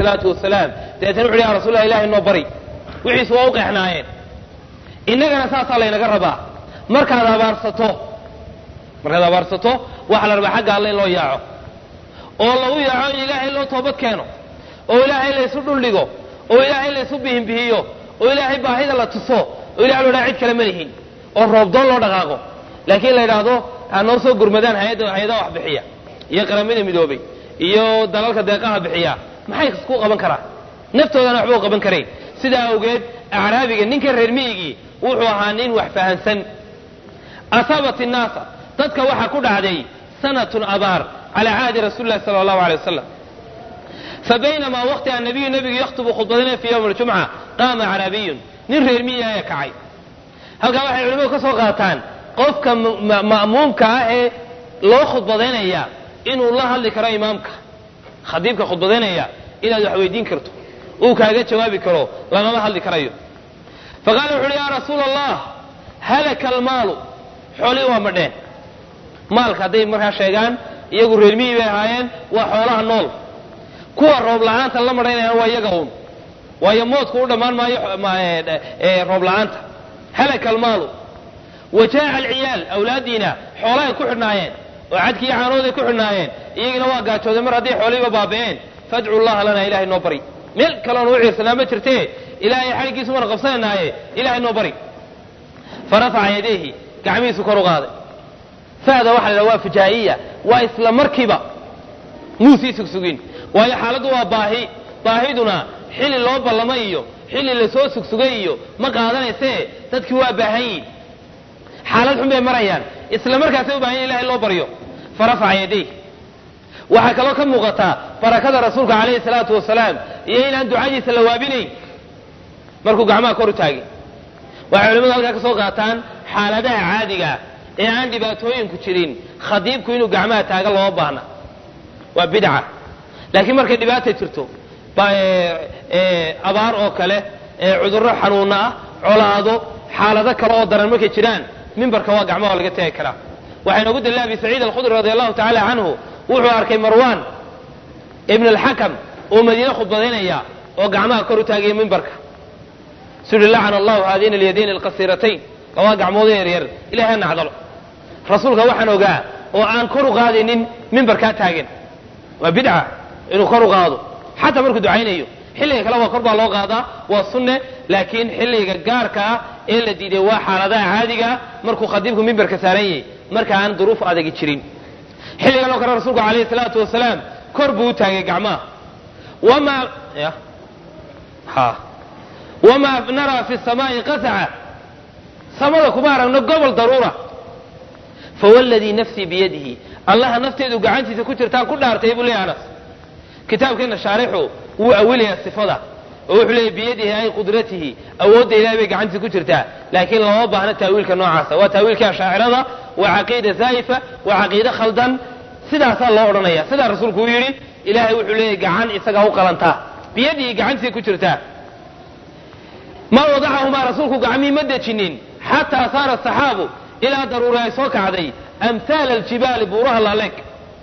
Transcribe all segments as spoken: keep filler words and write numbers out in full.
salaatu wasalaam deetana wuxuu ya rasuulallah ilaahay noo bari wixiisu waa u qeexnaayeen innagana saasaa laynaga rabaa markaad abaarsato markaad abaarsato waxa la rabaa xagga alle in loo yaaco oo lagu yaaco in ilaahay loo toobad keeno oo ilaahay laysu dhuldhigo oo ilaahay laysu bihinbihiyo oo ilaahay baahida la tuso oo ilahay loo cid kale ma lihin oo roobdoon loo dhaqaaqo laakiin la yidhaahdo ha noo soo gurmadaan hay-ada hay-adaha wax bixiya iyo qaramada midoobay iyo dalalka deeqaha bixiya maxay isku qaban karaa naftoodana waxba u qaban karayn sidaa awgeed acraabiga ninka reer miyigii wuxuu ahaa nin wax fahansan asaabat innaasa dadka waxaa ku dhacday sanatun abaar calaa caadi rasuuli llahi sala allahu alay wasalam fabaynamaa waqti annabiyu nabigu yakhtubu khudbadina fii yowmi aljumca qaama acraabiyun nin reer miyi ayaa kacay halkaa waxay culimadu ka soo qaataan qofka ma'muumka ah ee loo khudbadaynaya inuu la hadli karo imaamka khadiibka khudbadaynaya inaad wax weydiin karto uu kaaga jawaabi karo lagama hadli karayo faqaala wuxu uhi yaa rasuula allah halaka almaalu xoolihii waa madheen maalka hadday markaa sheegaan iyagu reermihii bay ahaayeen waa xoolaha nool kuwa roob la-aanta la madhaynayaan waa iyaga uun waayo moodku u dhammaan maayo roob la-aanta halaka almaalu wa jaaca alciyaal awlaadiina xoolahay ku xidhnaayeen oo cadkii iyo caanooday ku xidhnaayeen iyagina waa gaajoodeen mar hadday xoolihiiba baaba'een fadcu llaha lana ilahay noo bari meel kaloon u ciirsanaa ma jirtee ilaahay xadhiggiisu mana qabsananaaye ilahay noo bari farafaca yadayhi gacmihiisu kor u qaaday fahda waxa la yidhaha waa fujaa'iya waa isla markiiba muusii sugsugin waayo xaaladdu waa baahi baahiduna xilli loo ballama iyo xilli lasoo sugsugay iyo ma qaadanaysee dadkii waa baahan yihin xaalad xun bay marayaan isla markaasay u baahan yahin ilahay loo baryo farafaca yadayhi waxaa kaloo ka muuqataa barakada rasuulka calayhi salaatu wasalaam iyo inaan ducadiisa la waabinayn markuu gacmaha kor u taagay waxay culimadu halkaa ka soo qaataan xaaladaha caadigaa ee aan dhibaatooyinku jirin khadiibku inuu gacmaha taaga looma baahna waa bidca laakiin markay dhibaata jirto abaar oo kale cudurro xanuuna ah colaado xaalado kale oo daran markay jiraan mimbarka waa gacmaha laga taagi karaa waxaa inoogu dalila abi saciid alkhudri radi allahu tacaala canhu wuxuu arkay marwan ibn alxakam oo madiine khudbadaynaya oo gacmaha kor u taagaya mimbarka suri lacana allahu haadina alyadayn alqasiratayn labaa gacmooda yaryar ilahay ha nacdalo rasuulka waxaan ogaa oo aan kor u qaadaynin mimbarkaa taagan waa bidca inuu kor u qaado xataa markuu ducaynayo xilliga kale waa kor baa loo qaadaa waa sunne laakiin xilliga gaarka ah ee la diiday waa xaaladaha caadigaa markuu khadiibku mimbarka saaran yahay marka aan duruuf adagi jirin xilligan oo kale rasuulku calayhi salaatu wasalaam kor buu u taagay gacmaha wamaa ha wamaa naraa fi samaa'i qasaca samada kuma aragno gobol daruura fawalladii nafsii biyadihi allaha nafteedu gacantiisa ku jirtaan ku dhaartay buu leeyahay anas kitaabkeena shaarixu wuu awilayaa sifada oo wuxuu leeyahy biyadihi ay qudratihi awoodda ilahay bay gacantiisa ku jirtaa laakiin lama baahna taawiilka noocaasa waa taawiilkii ashaacirada waa caqiida zaa'ifa waa caqiide khaldan sidaasaa loo odhanaya sidaa rasuulku uu yidhi ilaahay wuxuu leeyahy gacan isagaa u qalantaa biyadihi gacantiisay ku jirtaa ma wadacahumaa rasuulku gacmihii ma dejinin xataa saara saxaabu ilaa daruuri ay soo kacday amhaala aljibaali buuraha laaleeg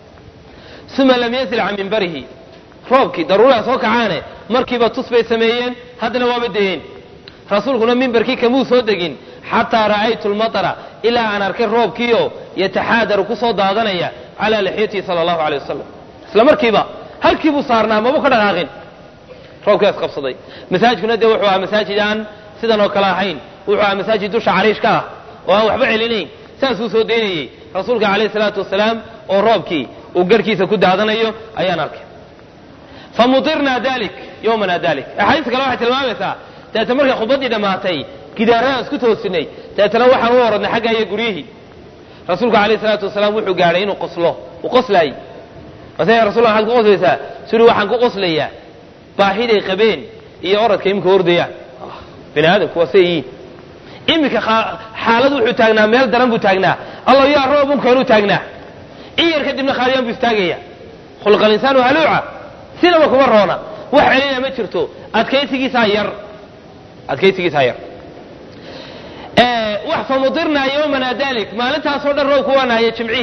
uma lam yansil can mimbarihi roobkii daruuraha soo kacaane markiiba tus bay sameeyeen haddana waaba dayeen rasuulkuna mimbarkii kamuu soo degin xataa ra'aytu lmatara ilaa aan arkay roobkiioo yataxaadaru ku soo daadanaya calaa lixyatihi sala allahu alay wasalam isla markiiba halkii buu saarnaa maba ka dhaqaaqin roobkaas qabsaday masaajidkuna dee wuxuu ahaa masaajid aan sidan oo kale ahayn wuxuu ahaa masaajid dusha cariishka ah oo aan waxba celinayn saasuu soo daynayey rasuulka calayhi salaatu wasalaam oo roobkii uu garhkiisa ku daadanayo ayaan arkay famutirnaa dalik yowmana dalik axaadiista kale waxay tilmaamaysaa deeta markay khudbaddii dhammaatay gidaaraan isku toosinay deetana waxaan u oradnay xagga iyo guryihii rasuulku calayhi salaatu wasalaam wuxuu gaadhay inuu qoslo uu qoslaayey mase rasul waxaad ku qoslaysaa suri waxaan ku qoslayaa baahiday qabeen iyo oradka iminka ordayaan bini aadamku waa say yihiin iminka xaalad wuxuu taagnaa meel daran buu taagnaa allah yaa roob unkaanuu taagnaa in yar kadibna khaaliyaan buu istaagaya khulqa alinsaanu haluuca sinaba kuma roona wax celina ma jirto adkaysigiisaa yar adkaysigiisaa yar wax famudirnaa yowmana dalik maalintaasoo dhan roobku waa nahaya jimcihii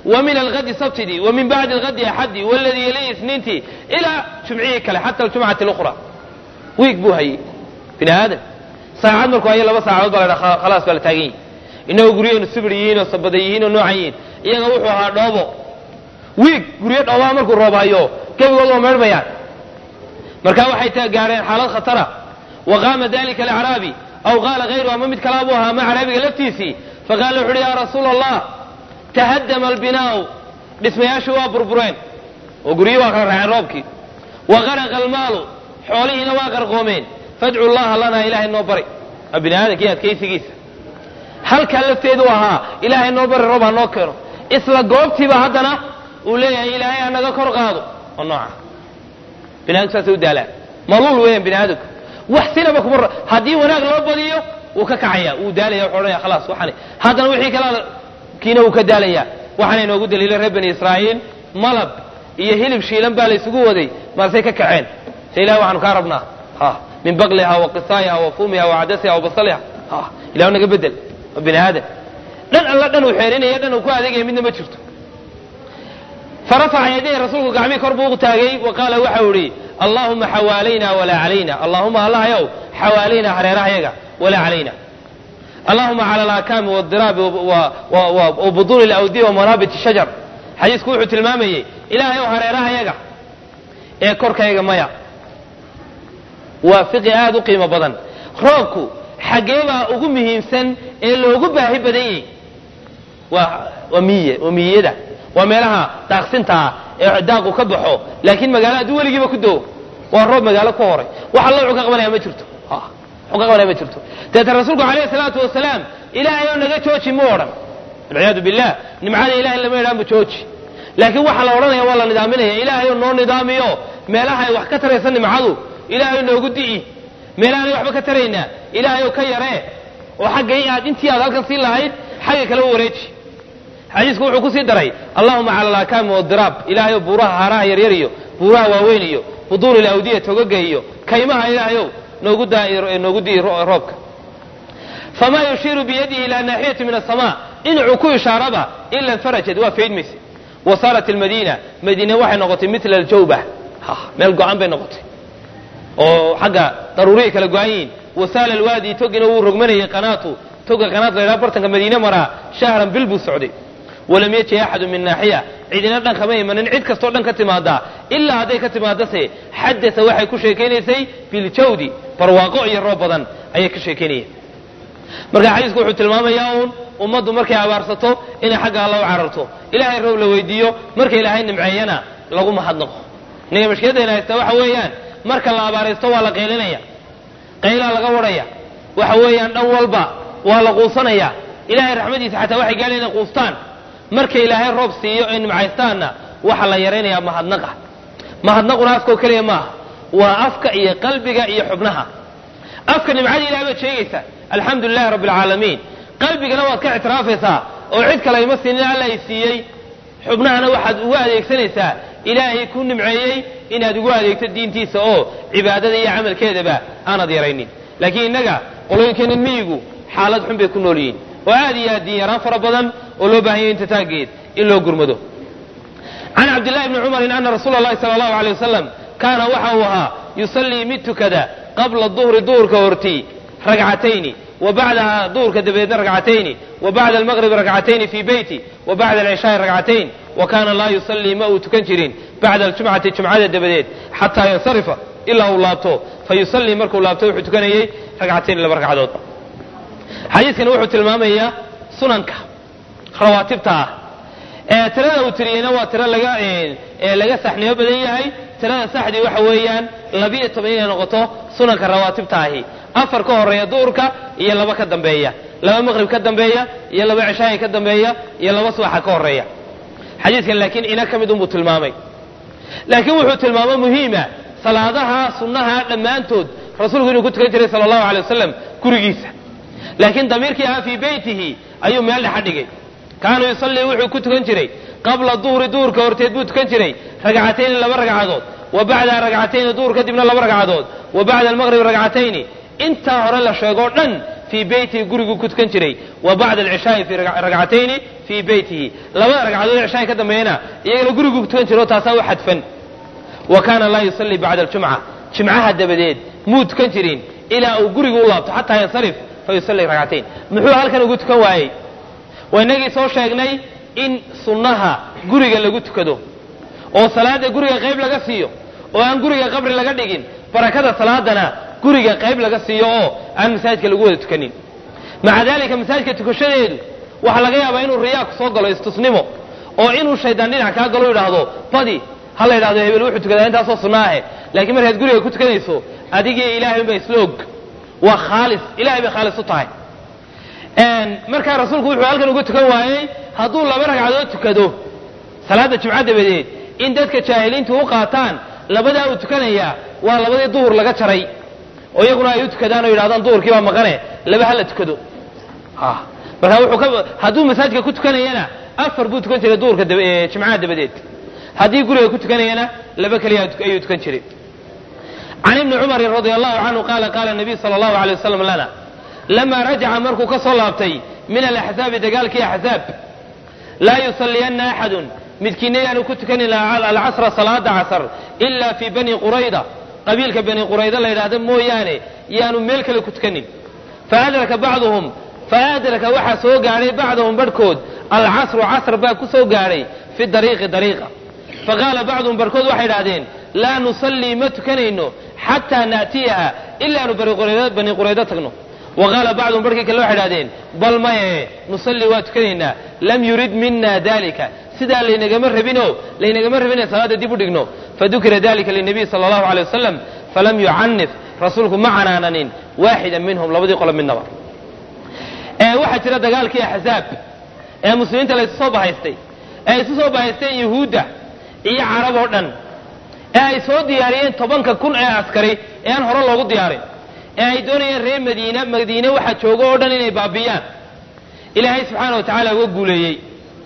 ومن الغد سبتدي ومن بعد الغد أحدي والذي يليه اثنينتي إلى جمعيه كله حتى الجمعة الأخرى ويكبوها بني آدم ساعات مركو هاي لبا ساعات بلا خلاص بلا تاقين إنه قريون السبريين والصبديين والنوعيين إيانا وحوها دوبو ويك قريون الله مركو الروبا ايو كيف يقولوا مرميان مركا waxay gaareen xaalad khatara وقام ذلك الأعرابي أو قال غيره أمامد كلابوها مع عربي لفتيسي فقال له يا رسول الله تهدم البناء باسم ياشوا بربرين وقريوا واقر عن روبكي وغرق المال حوله نواقر قومين فادعوا الله لنا إله النوبري ابن هذا كيات كيسي كيس هل كلفتيدوها إله النوبري ربها نوكر إسلا قوبتي بهدنا وليه إلهي أنا ذكر قادو النوع بنادك ساسود على ملول وين بنادك وحسنا بكم مرة هدي وناق لوبديو وككعيا وداليا وحوريا خلاص وحني هذا وحي كلا كينا وكداليا وحني نوجد دليل رب بني إسرائيل ملب يهلب شيلان بالي سقودي ما سيك كعين سيلا وحن كاربنا ها من بقلها وقصايها وفومها وعدسها وبصلها ها إلى أن بدل ابن هذا لن الله لن وحيرين يدنا وكوا ذيك من ما شفته فرفع يديه رسولك قعمي كربوق تاغي وقال وحوري اللهم حوالينا ولا علينا اللهم الله يو حوالينا حريرها يقع ولا علينا اللهم على الأكام والضراب وبطول الأودية ومرابط الشجر حديث كوحة المامية إله يو حريرها يقع إيه كوركا يقع ميا وفقه هذا قيمة بدن روكو حقيبا أقومهم سن إلا أقوبها هبدين ومية ومية ده وميلها تاقسنتها daaqu ka baxo laakiin magaalada waligiiba ku doo waa roob magaalo ku horay waxa la uga qabanaya ma jirto ha uga qabanaya ma jirto taa rasuulku kaleey salaatu wasalaam ilaahay oo naga jooji ma oran walaayadu billah nimcada ilaahay lama yeelan jooji laakiin waxa la oranaya waa la nidaaminaya ilaahay oo noo nidaamiyo meelaha ay wax ka taraysan nimcadu ilaahay noogu dii meelaha ay waxba ka tarayna ilaahay oo ka yaree oo xaqay aad intii aad halkan si lahayd xaqay kala wareeji حديث كوحو كسي دري اللهم على الأكام والضراب إلهي بوراها هراها يريريو بوراها واوينيو فضول الأودية توقعيو كيماها إلهيو نوقدي روبك فما يشير بيده إلى ناحية من السماء إن عكو شاربها إلا انفرجت وفيد مسي وصارت المدينة مدينة واحد نغطي مثل الجوبة ملقوا عن بين نغطي وحقا ضرورية كالقوعين وسال الوادي توقنوا رقمني قناته توقع قناة ليلة برتنك مدينة مرا شهرا بالبو السعودي ولم يأتي أحد من ناحية عيدنا لنا خميه من نعيد كستور لنا كتمادا إلا هذه كتمادا سي حدث واحد كشيكيني سي في الجودي فرواقع يروبضا أي كشيكيني مركا حديث كوحو تلماما ياون ومدو مركا عبارسته إن حق الله وعررته إلهي الرب لويديو مركا إلهي نمعينا لغو ما حد نقو نيجا مش كده إلهي استوى حويان مركا الله عبارستوى لقيلنيا قيلا لغوريا وحويان أول با ولقوصنيا إلهي رحمتي حتى واحد قال لنا قوستان marka ilaahay roob siiyo in macaystaana waxa la yareenayaa mahadnaqa mahadnaquna afka kaliya ma waa afka iyo qalbiga iyo xubnaha afka nimcada ilaahay baad sheegaysaa alxamdulillahi rabbil aalamiin qalbigana waad ka ictiraafaysaa oo cid kale ima siinin alla ay siiyey xubnahana waxaad ugu adeegsanaysaa ilaahay ku nimceeyey inaad ugu adeegto diintiisa oo cibaadada iyo camalkeedaba aanad yaraynin laakiin inaga qolooyinkeenan miyigu xaalad xun bay ku nool yihiin وهذه دياران فربضا ولو باهي انت تاقيد إلا قرمده عن عبد الله بن عمر أن رسول الله صلى الله عليه وسلم كان وحوها يصلي مت كذا قبل الظهر دور كورتي ركعتين وبعدها دور كدبيد ركعتين وبعد المغرب ركعتين في بيتي وبعد العشاء ركعتين وكان لا يصلي موت كنجرين بعد الجمعة الجمعة الدبيد حتى ينصرف إلا اللابتو فيصلي مركو اللابتو حتكنيه ركعتين لبركعدود حديث كان وحو تلمامية سننك رواتبتها اه ترى لو ترينا وترى لقا اه لقا سحنيه بديهي ترى سحدي وحويان لبيه طبيعي نقطه سننك رواتبتها هي أفر كهرية دورك يا لبا كدنبية لبا مغرب كدنبية يا لبا عشاء كدنبية يا لبا صباح كهرية حديث كان لكن إنا كمدون بتلمامي لكن وحو تلمامة مهمة صلاةها سنها لما أنتود رسوله إنه قلت كنتري صلى الله عليه وسلم كرقيسة لكن ضميركها في بيته أيو ميال حدقي كانوا يصلي وحو كنت كنتري قبل الظهر دور كورتيد بوت كنتري ركعتين لبا ركعتين وبعد ركعتين دور كدبنا لبا ركعتين وبعد المغرب ركعتين انت هرى لا شيغو دن في بيته قرق كتكن جري وبعد العشاء في ركعتين في بيته لما ركعتين العشاء كذا مينا يقول قرق كتكن جري تساوي حتفا وكان لا يصلي بعد الجمعة جمعها الدبديد موت كنجرين إلى قرق الله حتى ينصرف فيصلي ركعتين محو هل كانوا قلت كواي وإنك سو شيغني إن سنها قرق اللي قلت كدو oo salaada guriga qayb laga siiyo oo aan guriga qabri laga dhigin barakada salaadana guriga qayb laga siiyo oo aan masaajidka lagu wada tukanin maca dalika masaajidka tukashadeedu waxa laga yaabaa inuu riyaa ku soo galo istusnimo oo inuu shaydaan dhinac ka galo yiraahdo badi hal yiraahdo hebel wuxuu tukadaa intaas oo sunnaahe laakiin markaad guriga ku tukanayso adigii ilaahay bay isloog waa khaalis ilaahay bay khaalis u tahay een marka rasuulku wuxuu halkan ugu tukan waayay hadduu laba ragcadood tukado salaada jumcada badeed in dadka jaahiliintu u qaataan labada uu tukanaya waa labadii duhur laga jaray oo iyaguna ay u tukadaan oo yiraahdaan duhurkii baa maqane laba hal tukado ha marka wuxuu ka haduu masaajidka ku tukanayana afar buu tukan jiray duhurka jumcada dabadeed hadii guriga ku tukanayana laba kaliya ayuu tukan jiray عن ابن عمر رضي الله عنه قال قال النبي صلى الله عليه وسلم لنا لما رجع مركو كصلابتي من الاحزاب دقال كي احزاب لا يصلين احد midkiina yaanu ku tukanin alcasra salaada casr ilaa fi bani qurayda qabiilka bani qurayda la yidhaahdo mooyaane yaanu meel kale ku tukanin faadraka bacduhum faadraka waxa soo gaaray bacduhum barkood alcasr casr baa ku soo gaaray fi dariiqi dariiqa faqaala bacduhum barkood waxay yidhaahdeen laa nusalli ma tukanayno xataa naatiyaha ilaa nu bani qurayda tagno وقال بعضهم بركي كلا واحد هذين بل ما نصلي واتكننا لم يرد منا ذلك سدا لينغمر ربينو لينغمر ربينا صلاه ديبو دغنو فذكر ذلك للنبي صلى الله عليه وسلم فلم يعنف رسولكم معنا نين واحدا منهم لبدي قل من نبر ee waxa jira dagaalkii ahzaab ee muslimiinta la soo bahaystay ee soo bahaystay yahuuda iyo carab oo dhan ee ay soo diyaariyeen tobanka kun ee askari ee aan hore loogu diyaarin ee ay doonayeen reer madiina madiina waxa joogo oo dhan inay baabiyaan ilaahay subhanahu wa ta'ala uu guuleeyay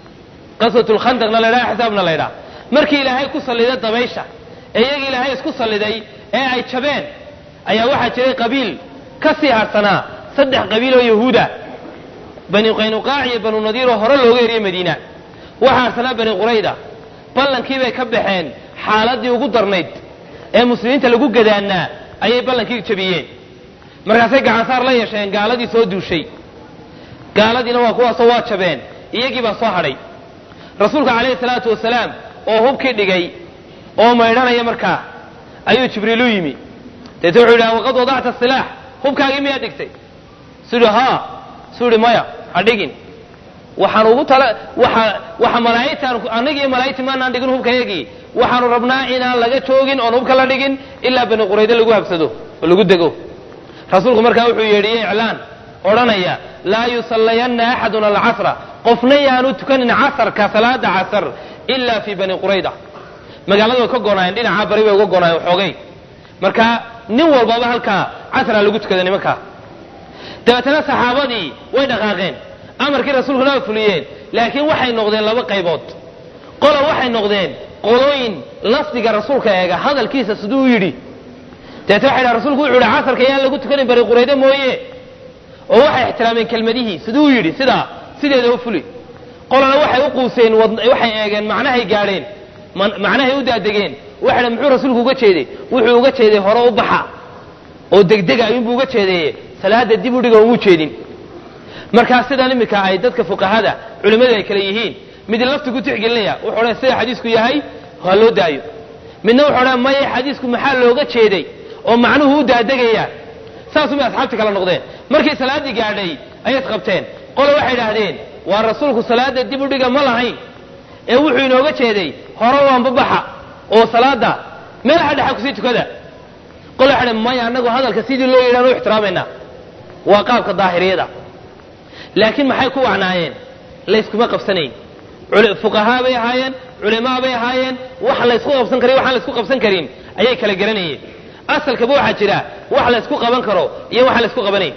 qasatul khandaq la leeyahay xisaabna la leeyahay markii ilaahay ku saliday dabaysha ee iyaga ilaahay isku saliday ee ay jabeen ayaa waxa jiray qabiil ka sii harsana saddex qabiil oo yahuuda bani qaynuqaa iyo bani nadiir oo hore looga yeeray madiina waxa harsana bani qurayda ballankii bay ka baxeen xaaladii ugu darnayd ee muslimiinta lagu gadaanaa ayay ballankii jabiyeen markaasay gacan saar la yeesheen gaaladii soo duushay gaaladiina waa kuwaas oo waa jabeen iyagii baa soo hadhay rasuulka kaleey salaatu wasalaam oo hubkii dhigay oo meedhanaya markaa ayuu jibriil u yimi dadku wuxuu yiraahdaa waqad wada'ta silaah hubkaagii miyaa dhigtay sidoo ha suuri maya adhigin waxaan ugu tala waxa waxa malaa'iktaan anagii malaa'iktii ma aan dhigin hubkaagii waxaan rabnaa inaan laga joogin oo hubka la dhigin ilaa bani qurayda lagu habsado oo lagu dego rasuulku markaa wuxuu yeedhiyay iclaan oranaya la yusallayanna ahadun al-asra qofna yaanu tukanin casarka salaada casar illa fi bani qurayda magaalada ka goonayeen dhinaca bari way uga goonayeen xoogay marka nin walba halka casra lagu tukada nimanka dabeetana saxaabadii way dhaqaaqeen amarkii rasuulkuna waa fuliyeen laakiin waxay noqdeen laba qaybood qolo waxay noqdeen qolooyin lafdiga rasuulka eega hadalkiisa sidoo yiri dabeetana waxa rasuulku wuxuu yiri casarka yaan lagu tukanin bari qurayda mooyee oo waxay ixtiraameen kelmadihi sidoo yiri sida sideeda u fuli qolana waxay u quuseen waxay eegeen macnahay gaareen macnahay u daadegeen waxa muxuu rasuulku uga jeeday wuxuu uga jeeday hore u baxa oo degdeg ayuu uga jeeday salaada dib u dhigo uu jeedin marka sidan imika ay dadka fuqahada culimada ay kala yihiin mid laftigu tixgelinaya wuxuu oran sida xadiisku yahay ha loo daayo midna wuxuu oran ma yahay xadiisku maxaa looga jeeday oo macnuhu u daadegaya saas uma asxaabti kala noqdeen markii salaadii gaadhay ayay qabteen qolo waxay yiraahdeen waa rasuulku salaada dib u dhiga ma lahayn ee wuxuu inooga jeeday hore waan babaxa oo salaada meel xadha ku sii tukada qolo xadha ma yahay anagu hadalka sidii loo yeeran oo ixtiraamayna waa qaabka daahiriyada laakiin maxay ku wacnaayeen layskuma qabsanayn fuqaha bay ahaayeen culimo bay ahaayeen wax la isku qabsan karin wax la isku qabsan karin ayay kala garanayeen asalka waxa jira wax la isku qaban karo iyo wax la isku qabanay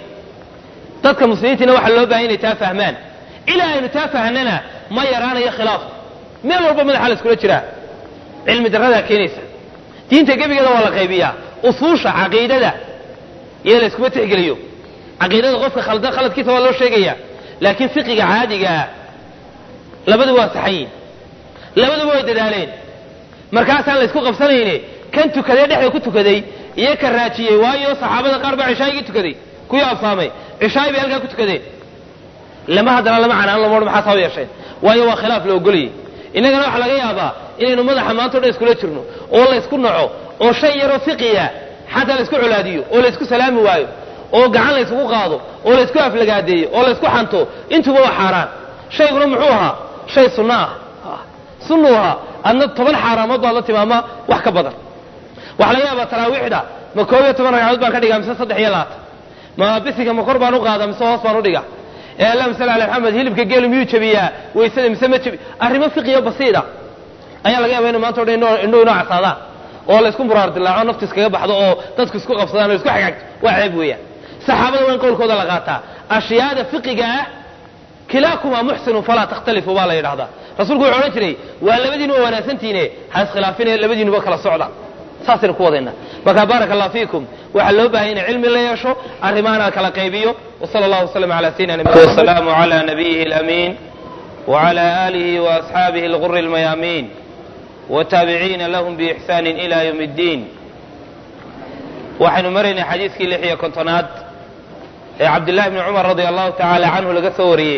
dadka muslimiintina waxa loo baahan yahay taa fahmaan ila aynu taa fahanana ma yaraanayo khilaaf meel walba madaxa la isku jira cilmi darada keenaysa diinta gabigeeda waa la qaybiyaa usuusha aqeedada iyo la isku tixgeliyo caqiidada qofka khaldan khaladkiisa waa loo sheegaya laakiin fiqiga caadiga labadu waa saxayin labadu way dadaaleen markaasaan la isku qabsanayne kan tukaday dhexda ku tukaday iyo ka raajiyay waayo saxaabada qaar baa cishaayigi tukaday kuwii afsaamay cishaay bay halkaa ku tukadeen lama hadana lama canaan lama odhan maxaa soo yeesheen waayo waa khilaaf la ogoliyey innagana waxa laga yaabaa inaynu madaxa maanta o dhan iskula jirno oo la isku naco oo shay yaroo fiqiya xataa la isku colaadiyo oo la isku salaami waayo oo gacan la isugu qaado oo la isku aflagaadeeyo oo la isku xanto intuba waa xaaraan shayguna muxuu ahaa shay sunno ah sunnuu ahaa adna toban xaaraamood baad la timaama wax ka badan waxaa laga yaabaa taraawiixda ma koob iyo toban ragcadood baan ka dhigaa mise saddex iyo labaatan ma bisiga ma kor baan u qaadaa mise hoos baan u dhigaa ee allahuma salli ala maxamed hilibka geelu miyuu jabiyaa waysada mise ma jabi arrimo fiqiyo basiida ayaa laga yaabaa inu maanta o dhan indhuhu inoo casaadaan oo la isku muraar dilaaco nafti iskaga baxdo oo dadku isku qabsadaan oo isku xagxagto waa ceeb weeyaan saxaabada waa in qowlkooda la qaataa ashyaada fiqiga ah kilaakuma muxsinun falaa takhtalifu baa la yidhahdaa rasuulku wuxuu odhan jiray waa labadiinu waa wanaagsantiine ha iskhilaafine labadiinuba kala socda saasaynu ku wadayna marka baaraka allah fiikum waxaa loo baahay ina cilmi la yeesho arrimaana kala qaybiyo wasala allahu wasalam ala sayidina wasalaamu ala nabiyihi alamiin وعلى آله وأصحابه الغر الميامين وتابعين لهم بإحسان إلى يوم الدين وحن مرنا حديث كي لحية كنتناد عبد الله بن عمر رضي الله تعالى عنه لقصوري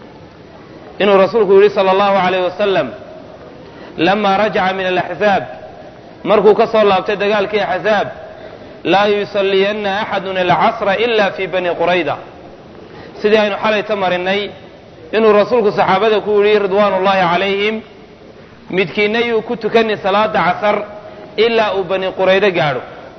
إنه رسوله صلى الله عليه وسلم لما رجع من الأحزاب مركو كسر الله ابتدى قال كي أحزاب لا يصلين أحد العصر إلا في بني قريدة سيدي أنه حالي تمرني inuu rasuulku saxaabada ku yidhi ridwaanullaahi calayhim midkiinayuu ku tukani salaada casar ilaa uu bani quraydo gaadho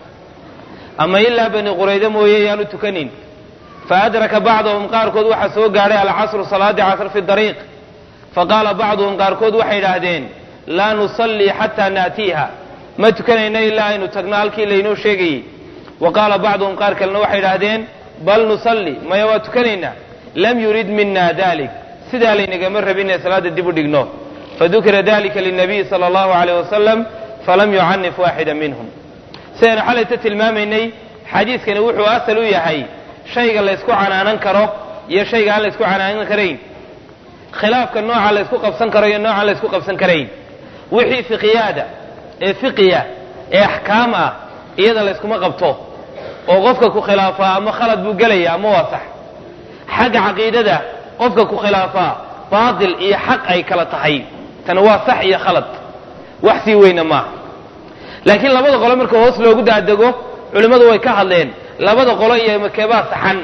ama ilaa bani quraydo mooye yaanu tukanin fa adraka bacduhum qaarkood waxaa soo gaadhay alcasru salaadii casr fi dariiq faqaala bacduhum qaarkood waxay idhaahdeen laa nusallii xataa naatiiha ma tukanayno ilaa aynu tagno halkii laynoo sheegayey wa qaala bacduhum qaar kalena waxay idhaahdeen bal nusalli maya waa tukanaynaa lam yurid mina dalik sidaa laynagama rabin inay salaada dib u dhigno fadukira dalika linabiyi sala allahu alayh wasalam falam yucanif waaxida minhum sidaynu xalayta tilmaamaynay xadiiskani wuxuu asal u yahay shayga laysku canaanan karo iyo shayga aan laysku canaanan karayn khilaafka nooca laysku qabsan karo iyo noocan laysku qabsan karayn wixii fiqiyaada ee fiqiya ee axkaam ah iyada layskuma qabto oo qofka ku khilaafaa ama khalad buu gelaya ama waa sax xagga caqiidada qofka ku khilaafaa baatil iyo xaq ay kala tahay tana waa sax iyo khalad wax sii weyna maaha laakiin labada qolo marka hoos loogu daadego culimmadu way ka hadleen labada qolo iyo makeebaa saxan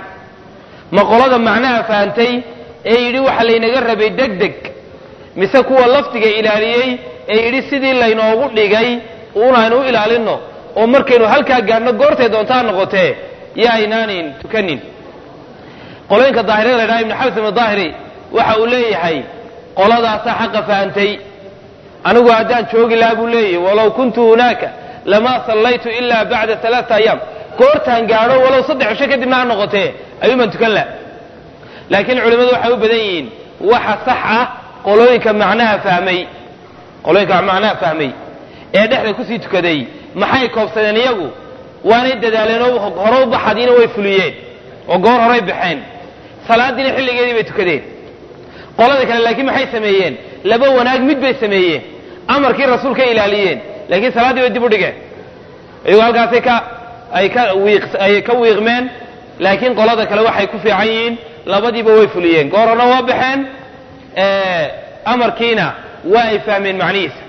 ma qolada macnaha fahantay ee yidhi waxa laynaga rabay deg deg mise kuwa lafdiga ilaaliyey ee yidhi sidii laynoogu dhigay uunaynu u ilaalinno oo markaynu halkaa gaadhno goortay doontaa noqotee yaa aynaanin tukanin qolooyinka daahirada la ydhaha ibnu xabs daahiri waxa uu leeyahay qoladaasaa xaqa fahantay anigu haddaan joogi lahaa buu leeyahay walow kuntu hunaaka lamaa sallaytu ilaa bacda alaaa ayaam goortaan gaadho walow saddex cisho kadibna ha noqotee ayuuman tukan laha laakiin culimmadu waxay u badan yihiin waxa sax ah qolooyinka macnaha fahmay qolooyinka macnaha fahmay ee dhexda kusii tukaday maxay koobsadeen iyagu waanay dadaaleen oo hore u baxadiina way fuliyeen oo goor horay baxeen salaadiina xilligeedii bay tukadeen qolada kale laakiin maxay sameeyeen laba wanaag mid bay sameeyeen amarkii rasuulka ilaaliyeen laakiin salaaddii bay dib u dhigeen iyagoo halkaasay ka ay ka wiiq ay ka wiiqmeen laakiin qolada kale waxay ku fiican yihiin labadiiba way fuliyeen goor horena waa baxeen amarkiina waa ay fahmeen macnihiisa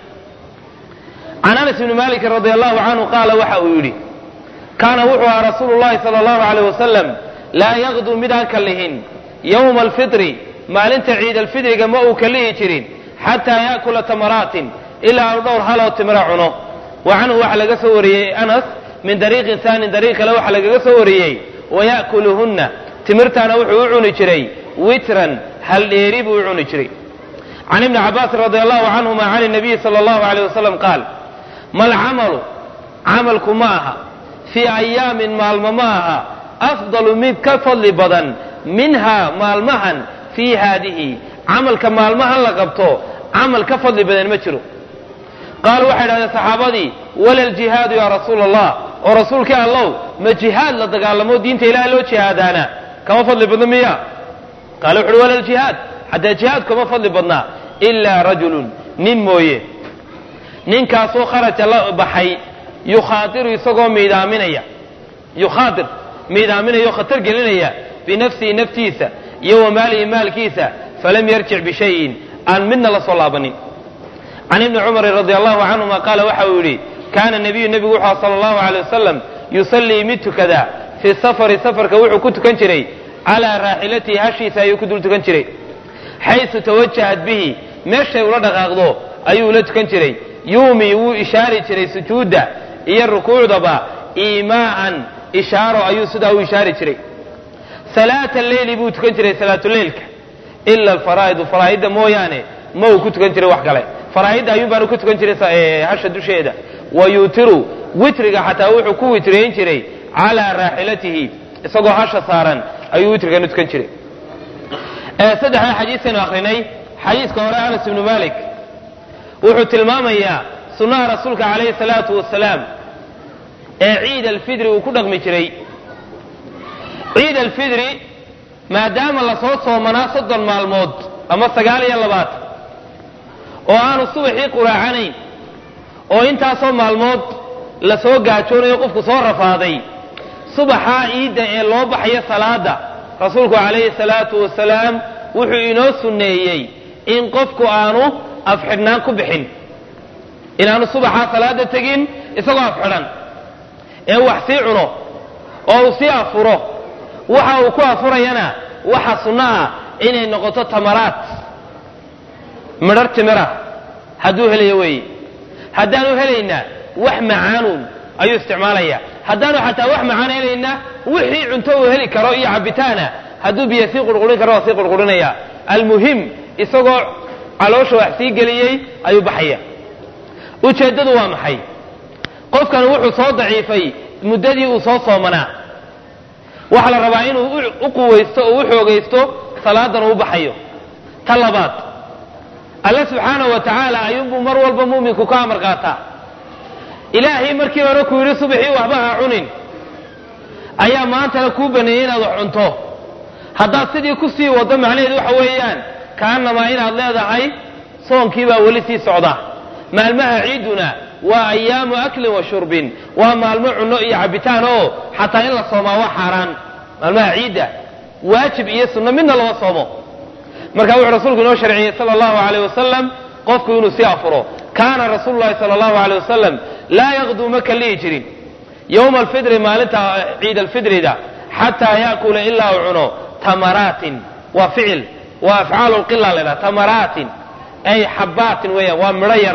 can anas ibni malik radi allahu canhu qaala waxa uu yidhi kaana wuxuu ahaa rasuulu llahi sala allahu alayh wasalam laa yaqduu midaan ka lihin yowma alfitri maalinta ciid alfidriga ma uu ka lihi jirin xataa yaakula tamaraatin ilaa u dhowr haloo timira cuno wa canhu waxaa laga soo wariyey anas min dariiqin saanin dariiq kale waxaa lagaga soo wariyey waya'kuluhunna timirtaana wuxuu u cuni jiray witran hal dheeri buu u cuni jiray can ibni cabaasin radi allahu canhuma can nabiyi sala allahu alayh wasalam qaal malcamalu camalku ma aha fii ayaamin maalmo ma aha afdalu mid ka fadli badan minhaa maalmahan fii haadihi camalka maalmahan la qabto camal ka fadli badan ma jiro qaalu waxay idhahdeen saxaabadii wala ljihaadu yaa rasuula allah oo rasuulkii allow ma jihaad la dagaalamo diinta ilaaha loo jihaadaana كما فضل بدنا مياه قال وحول ولا الجهاد حتى الجهاد كما فضل بدنا إلا رجل نمويه ننكاسو خرج الله بحي يخاطر يسقو ميدامنيا يخاطر ميدامنيا يخاطر قلنيا بنفسه نفتيسة يوم ماله مال كيسة فلم يرجع بشيء أن من الله صلابني عن ابن عمر رضي الله عنهما قال وحولي كان النبي النبي صلى الله عليه وسلم يصلي مت كذا في السفر سفر كوحو كنت كنشري على راحلته هشي سيكدل تكنشري حيث توجهت به مشي ولا دغاغدو ايو لا تكنشري يومي وإشارة شري سجودة إيا الركوع دبا إيماء إشارة أيو سدا وإشارة شري صلاة الليل بو تكنشري صلاة الليل إلا الفرائض فرائض مو يعني مو كنت كنشري وحكالي فرائض أيو بانو كنت كنشري هشد شيدا ويوترو وترق حتى وحو كو وترين شري على راحلته isagoo hasha saaran ayuu witriga nid kan jiray ee saddex xadiiseen akhrinay xadiiska hore Anas ibn Malik wuxuu tilmaamayaa sunnaha rasuulka kaleey salaatu wasalaam ee Eid al-Fitr uu ku dhaqmi jiray Eid al-Fitr maadaama la soo soomanaa soddon maalmood ama sagaal iyo labaatan oo aanu subaxii quraacanayn oo intaasoo maalmood la soo gaajoonayo qofku soo rafaaday subaxa iida ee loo baxay salaada rasuulku kaleey salaatu wasalaam wuxuu inoo sunneeyay in qofku aanu afxidnaan ku bixin inaanu subaxa salaada tagin isagoo afxidan ee wax si cuno oo si afuro waxa uu ku afurayana waxa sunnaha inay noqoto tamaraat midar timira haduu helayo way hadaanu helayna wax macaanun ayuu isticmaalaya haddaanu xataa wax macaan helayna wixii cunto uu heli karo iyo cabitaana hadduu biyo sii qurqurin karo waa sii qurqurinaya almuhim isagoo caloosha wax sii geliyey ayuu baxaya ujeeddadu waa maxay qofkan wuxuu soo daciifay muddadii uu soo soomanaa waxa la rabaa inuu u quwaysto oo u xoogaysto salaadan uu baxayo ta labaad Allah subhanahu wa ta'ala ayuu mar walba muuminku ka amar qaataa ilaahay markii hore ku yiri subaxii waxba ha cunin ayaa maanta ku baneeyay inaad wax cunto haddaad sidii ku sii wado macnaheedu waxa weeyaan kaanama inaad leedahay soonkii baa weli sii socda maalmaha ciiduna waa ayaamu akli wa shurbin waa maalmo cunno iyo cabitaan oo xataa in la soomaa waa xaraan maalmaha ciida waajib iyo sunno midna lama soomo marka wuxuu rasuulku inoo sharciyay sallallahu alayhi wasallam qofku inuu si afuro kaana rasuulullaahi sallallahu alayhi wasallam laa yaqdu maka liijrin yawm al-fitr maalinta ciid al-fitr da hatta yaakula illa uno tamaratin wa fi'l wa af'al al-qilla lana tamaratin ay habatin wa wa mirayar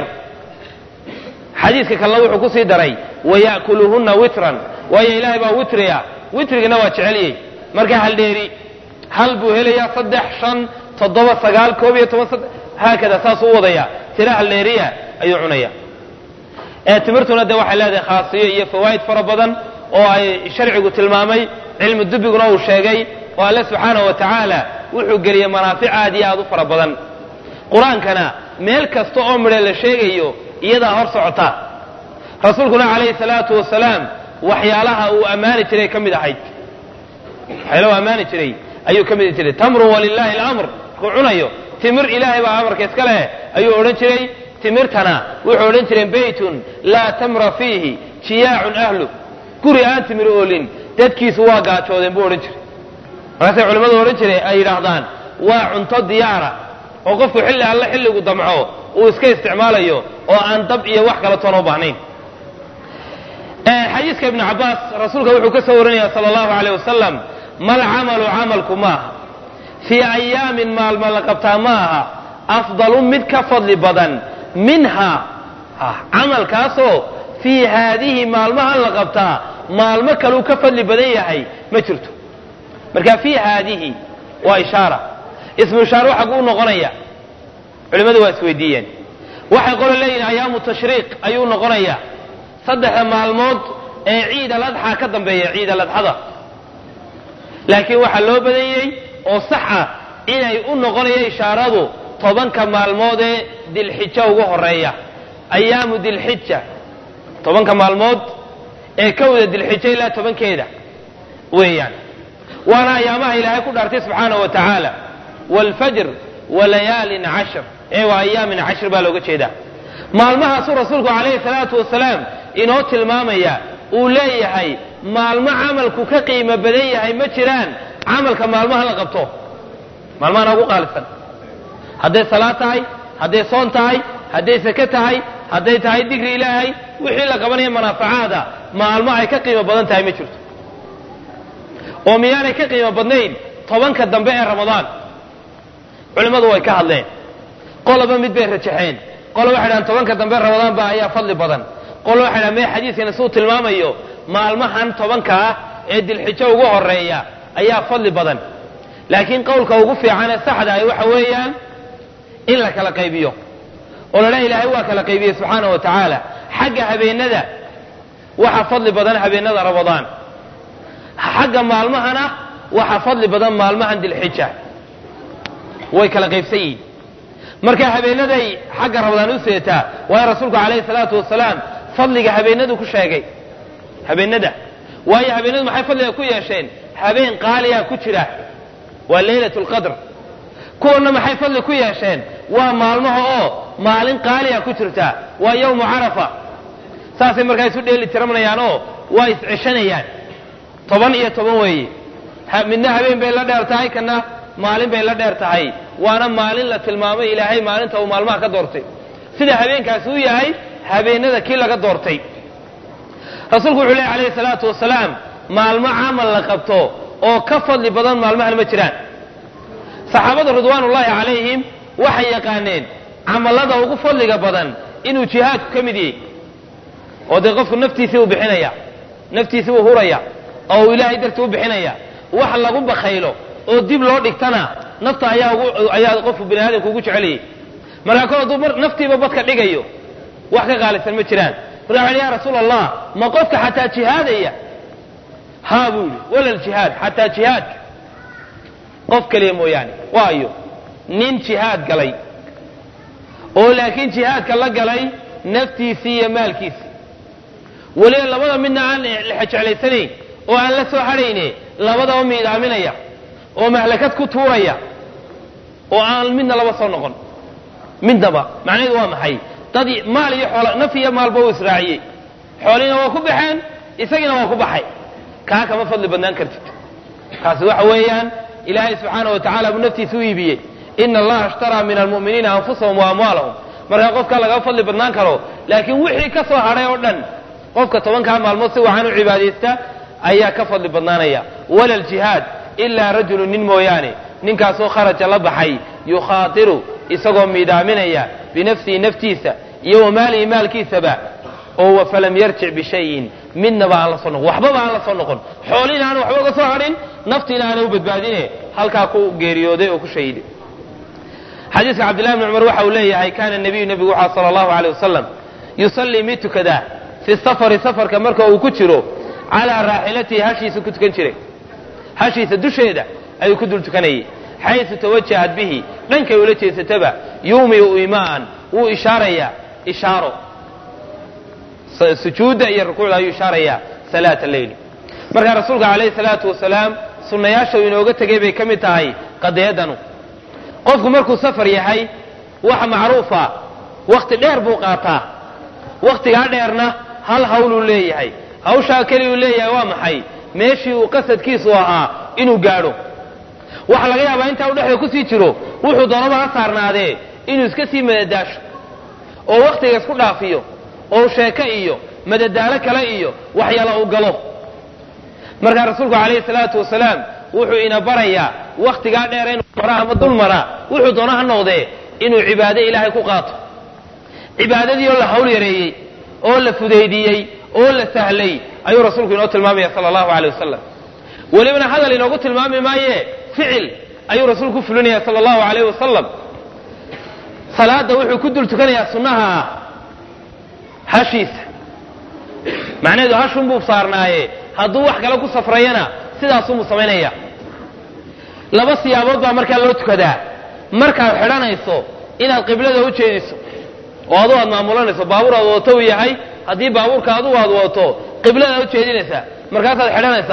xadiiska kale wuxuu ku sii daray wa yaakuluhunna witran wa ilaahi ba witriya witrigana waa jeceliyay marka hal dheeri hal buu helaya saddex shan toddoba sagaal koob iyo toban haakada saas u wadaya tira hal dheeriya ayuu cunaya ee timirtuna de waxay leedahay khaasiyo iyo fawaid fara badan oo ay sharcigu tilmaamay cilmu dubiguna uu sheegay oo Allah subhanahu wa ta'ala wuxuu geliyay manaafic aad iyo aad u fara badan quraankana meel kasta oo mid la sheegayo iyada hor socota rasuulkuna kaleey salaatu wasalaam waxyaalaha uu amaani jiray kamid ahayd xaylo amaani jiray ayuu kamid jiray tamru walillahi al-amr kuunayo timir ilaahay baa amarka iska leh ayuu oran jiray timirtana wuxuu oran jiray baytun la tamra fihi jiyaa'un ahlu guri aan timir oolin dadkiisu waa gaajoodeen buu oran jiray markaas culimadu oran jiray ay yiraahdaan waa cunto diyaara oo qofku xilli alla xilligu damco uu iska isticmaalayo oo aan dab iyo wax kale toona u baahnayn ee xadiiska ibn Abbas rasuulka wuxuu ka soo warinaya sallallahu alayhi wasallam mal amalu amalkuma fi ayaamin mal malaqata maaha afdalu mid ka fadli badan minha amal kaaso fi hadhihi maalmaha la qabtaa maalmo kale ka fadli badan yahay ma jirto marka fi hadhihi wa ishara ismu ishara waxa uu noqonaya culimadu waa isweydiiyeen waxay qoran leeyihiin ayaamu tashriiq ayuu noqonaya saddex maalmood ee ciid al-adha ka dambeeya ciid al-adha laakiin waxa loo badanyay oo sax ah inay u noqonayay ishaaradu tobanka maalmood ee dilxijja ugu horeeya ayaamu dilxijja tobanka maalmood ee kawda dilxijja ilaa tobankeeda weeyaan وانا أيامها إلهي كل أرتي سبحانه وتعالى والفجر وليال عشر ايوا أيام عشر بالوغة شيدا مالمها سور رسولك عليه الصلاة والسلام إنه تلماميا وليهي مالما عملك كقيمة بديهي مجران عملك مالمها لقبطوه مالما نقول قالسا هذه صلاة تاي هذه صون تاي هذه سكة تاي هذه تاي ذكر إلهي وحي لقبني منافعادا مالما كقيمة بدن تاي مجرد ومياني كقيمة بدنين طبعا كالدنباء رمضان علماء ذو كهالين قول بمد بين رجحين قول واحد أن طبعا كالدنباء رمضان بقى هي فضل بدن قول واحد أن مي حديث ينسوط الماميو مالما هن طبعا كا إد الحجة وقوه الرئية أي فضل بدن لكن قولك وقفي عن السحد أي وحويا إلا كالقيبيو قول لا إله هو كالقيبيو سبحانه وتعالى حق بين ندى وحا فضل بدن بين ندى رمضان حق مالمهنا وحا فضل بدن مالمهن دي الحجة way kala qaybsay marka habeenaday xagga Ramadaan u seeta way rasuulku kaleey salaatu wasalaam fadliga habeenadu ku sheegay habeenada way habeenadu maxay fadliga ku yeesheen habeen qaaliya ku jira waa leelatul qadr koona maxay fadli ku yeesheen waa maalmaha oo maalin qaaliya ku jirta waa yawm arafa saasay markay isu dheeli tiramnayaan oo way iscishanayaan toban iyo toban weeye midna habeen bay la dheertahay kana maalin bay la dheer tahay waana maalin la tilmaamay ilaahay maalinta uu maalmaha ka doortay sida habeenkaas uu yahay habeenada kii laga doortay rasuulku wuxuu leeyahay alayhi salaatu wasalaam maalmo amal la qabto oo ka fadli badan maalmaha ma jiraan saxaabada ridwaanullaahi calayhim waxay yaqaaneen amalada ugu fadliga badan inuu jihaad ka mid yahay oo de qofku naftiisa uu bixinaya naftiisa uu huraya oo ilaahay dartii uu bixinaya wax lagu bakhaylo oo dib loo dhigtana nafta ayaa ugu ayaa qofku bini'aadamku ugu jeceliyay marka kooduu mar naftiiba badka dhigayo wax ka qaalisan ma jiraan raaxay ya rasuulallah ma qofka xataa jihaadaya haabul wala jihad xataa jihad qof kaliya mooyaan waayo nin jihad galay oo laakiin jihadka la galay naftiisa iyo maalkiisa wali labada midna aan la jeclaysanay oo aan la soo xareeyay labada oo miidaaminaya oo mahlakad ku tuuraya oo aan midna laba soo noqon midnaba macnaheedu waa maxay dad maal iyo xoolo naf iyo maalba uu israaciyay xoolina waa ku baxeen isagina waa ku baxay ka kama fadli badnaan kartid kaas waxa weeyaan ilaahay subhanahu wa ta'ala bu naftiisu iibiyay inna allaha ashtara min almu'minina anfusahum wa amwalahum marka qofka laga fadli badnaan karo laakiin wixii ka soo haray oo dhan qofka tobanka maalmood si wacan u cibaadeysta ayaa ka fadli badnaanaya wala jihad إلا رجل نين موياني نين كاسو خرج لبحي يخاطر إساقو ميدامنيا بنفسي نفتيسا يو مالي مال كيسبا هو فلم يرجع بشيء من نبع الله صنق وحبابا الله صنق حولين عنه وحبابا صهرين نفتنا عنه بدبادينه هل كاكو غيريودي وكو شهيدي حديث عبد الله بن عمر وحا وليه كان النبي النبي وحا صلى الله عليه وسلم يصلي ميتو كذا في السفر سفر كمركو وكتشرو على راحلته هاشي سكت كنشري هاشي سدوشيدا أي كدل تكني حيث توجهت به لنك يولتي ستبع يومي وإيمان وإشارة إشارة سجود يركوع لا إشارة صلاة الليل مركا رسولك عليه الصلاة والسلام سنة ياشو ينوغت جيبه كمتاهي قد يدنو قفك مركو سفر يحي وحا معروفة وقت دير بوقاتا وقت قادرنا هل هولو ليه يحي هو شاكري ليه وامحي meeshii uu qasadkiisu ahaa inuu gaaro waxa laga yaabaa inta uu dhaxay ku sii jiro wuxuu doonaba ha saarnaadee inuu iska sii madadaasho oo waqtiga isku dhaafiyo oo sheeko iyo madadaalo kale iyo waxyaalo uu galo marka rasuulku kaleey salaatu wasalaam wuxuu ina barayaa waqtiga dheer inuu maraa ama dul maraa wuxuu doonaha noqdee inuu cibaado ilaahay ku qaato cibaadadii oo la hawl yareeyay oo la fudeydiyay oo la sahlay ayuu rasuulku inoo tilmaamay sallallahu alayhi wasallam walibna hadal inoogu tilmaamay maaye ficil ayuu rasuulku fulinaya sallallahu alayhi wasallam salaada wuxuu ku dul tukanayaa sunnaha hashiisa macnaheedu hashun buu saarnaaye hadduu wax kale ku safrayana sidaas uu sameynaya laba siyaabood baa markaa loo tukadaa markaad xidhanayso inaad qiblada u jeediso oo aad aad maamulanayso baabuur aad wato yahay haddii baabuurka aad u waad wato qiblada u jeedinaysa markaasaad xidhanaysaa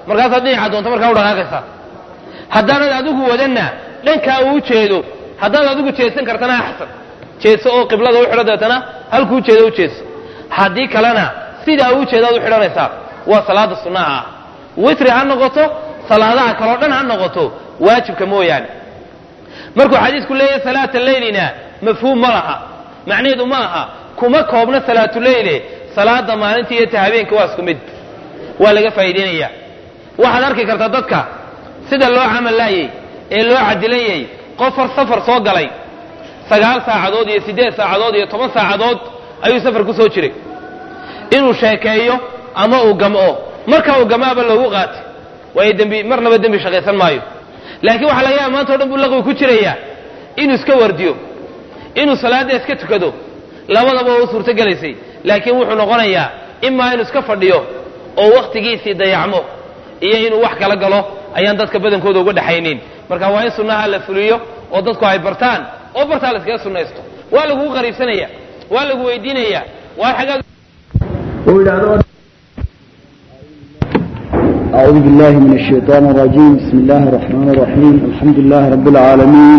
markaasaad dhinaca doonto markaa u dhaqaaqaysaa haddaanad adigu wadanna dhankaa uu jeedo haddaad adigu jeedsan kartana axsan jeedso oo qiblada u xidho deetana halkuu jeedo u jeedso haddii kalena sidaa uu jeedaad u xidhanaysaa waa salaada sunnaha ah witri ha noqoto salaadaha kaloo dhan ha noqoto waajibka mooyaane markuu xadiisku leeyahay salaata leylina mafhuum ma laha macnaheedu ma aha kuma koobna salaatuleyle salaada maalintii iyo ta habeenka waa isku mid waa laga faa'iideynaya waxaad arki kartaa dadka sida loo camal laayay ee loo cadilayay qof safar soo galay sagaal saacadood iyo siddeed saacadood iyo toban saacadood ayuu safar ku soo jiray inuu sheekeeyo ama uu gam'o marka uu gamaaba loogu qaatay waayo dembi marnaba dembi shaqaysan maayo laakiin waxaa laga yaaba maanta o dhan buu laqwi ku jirayaa inuu iska wardiyo inuu salaadda iska tukado labadaba waa u suurto gelaysay laakiin wuxuu noqonayaa imaa inuu iska fadhiyo oo wakhtigiisii dayacmo iyo inuu wax kala galo ayaan dadka badankooda uga dhaxaynin marka waa in sunnaha la fuliyo oo dadku ay bartaan oo bartaa la iskaga sunnaysto waa lagugu qariibsanaya waa lagu weydiinaya waa xagaad أعوذ بالله من الشيطان الرجيم بسم الله الرحمن الرحيم الحمد لله رب العالمين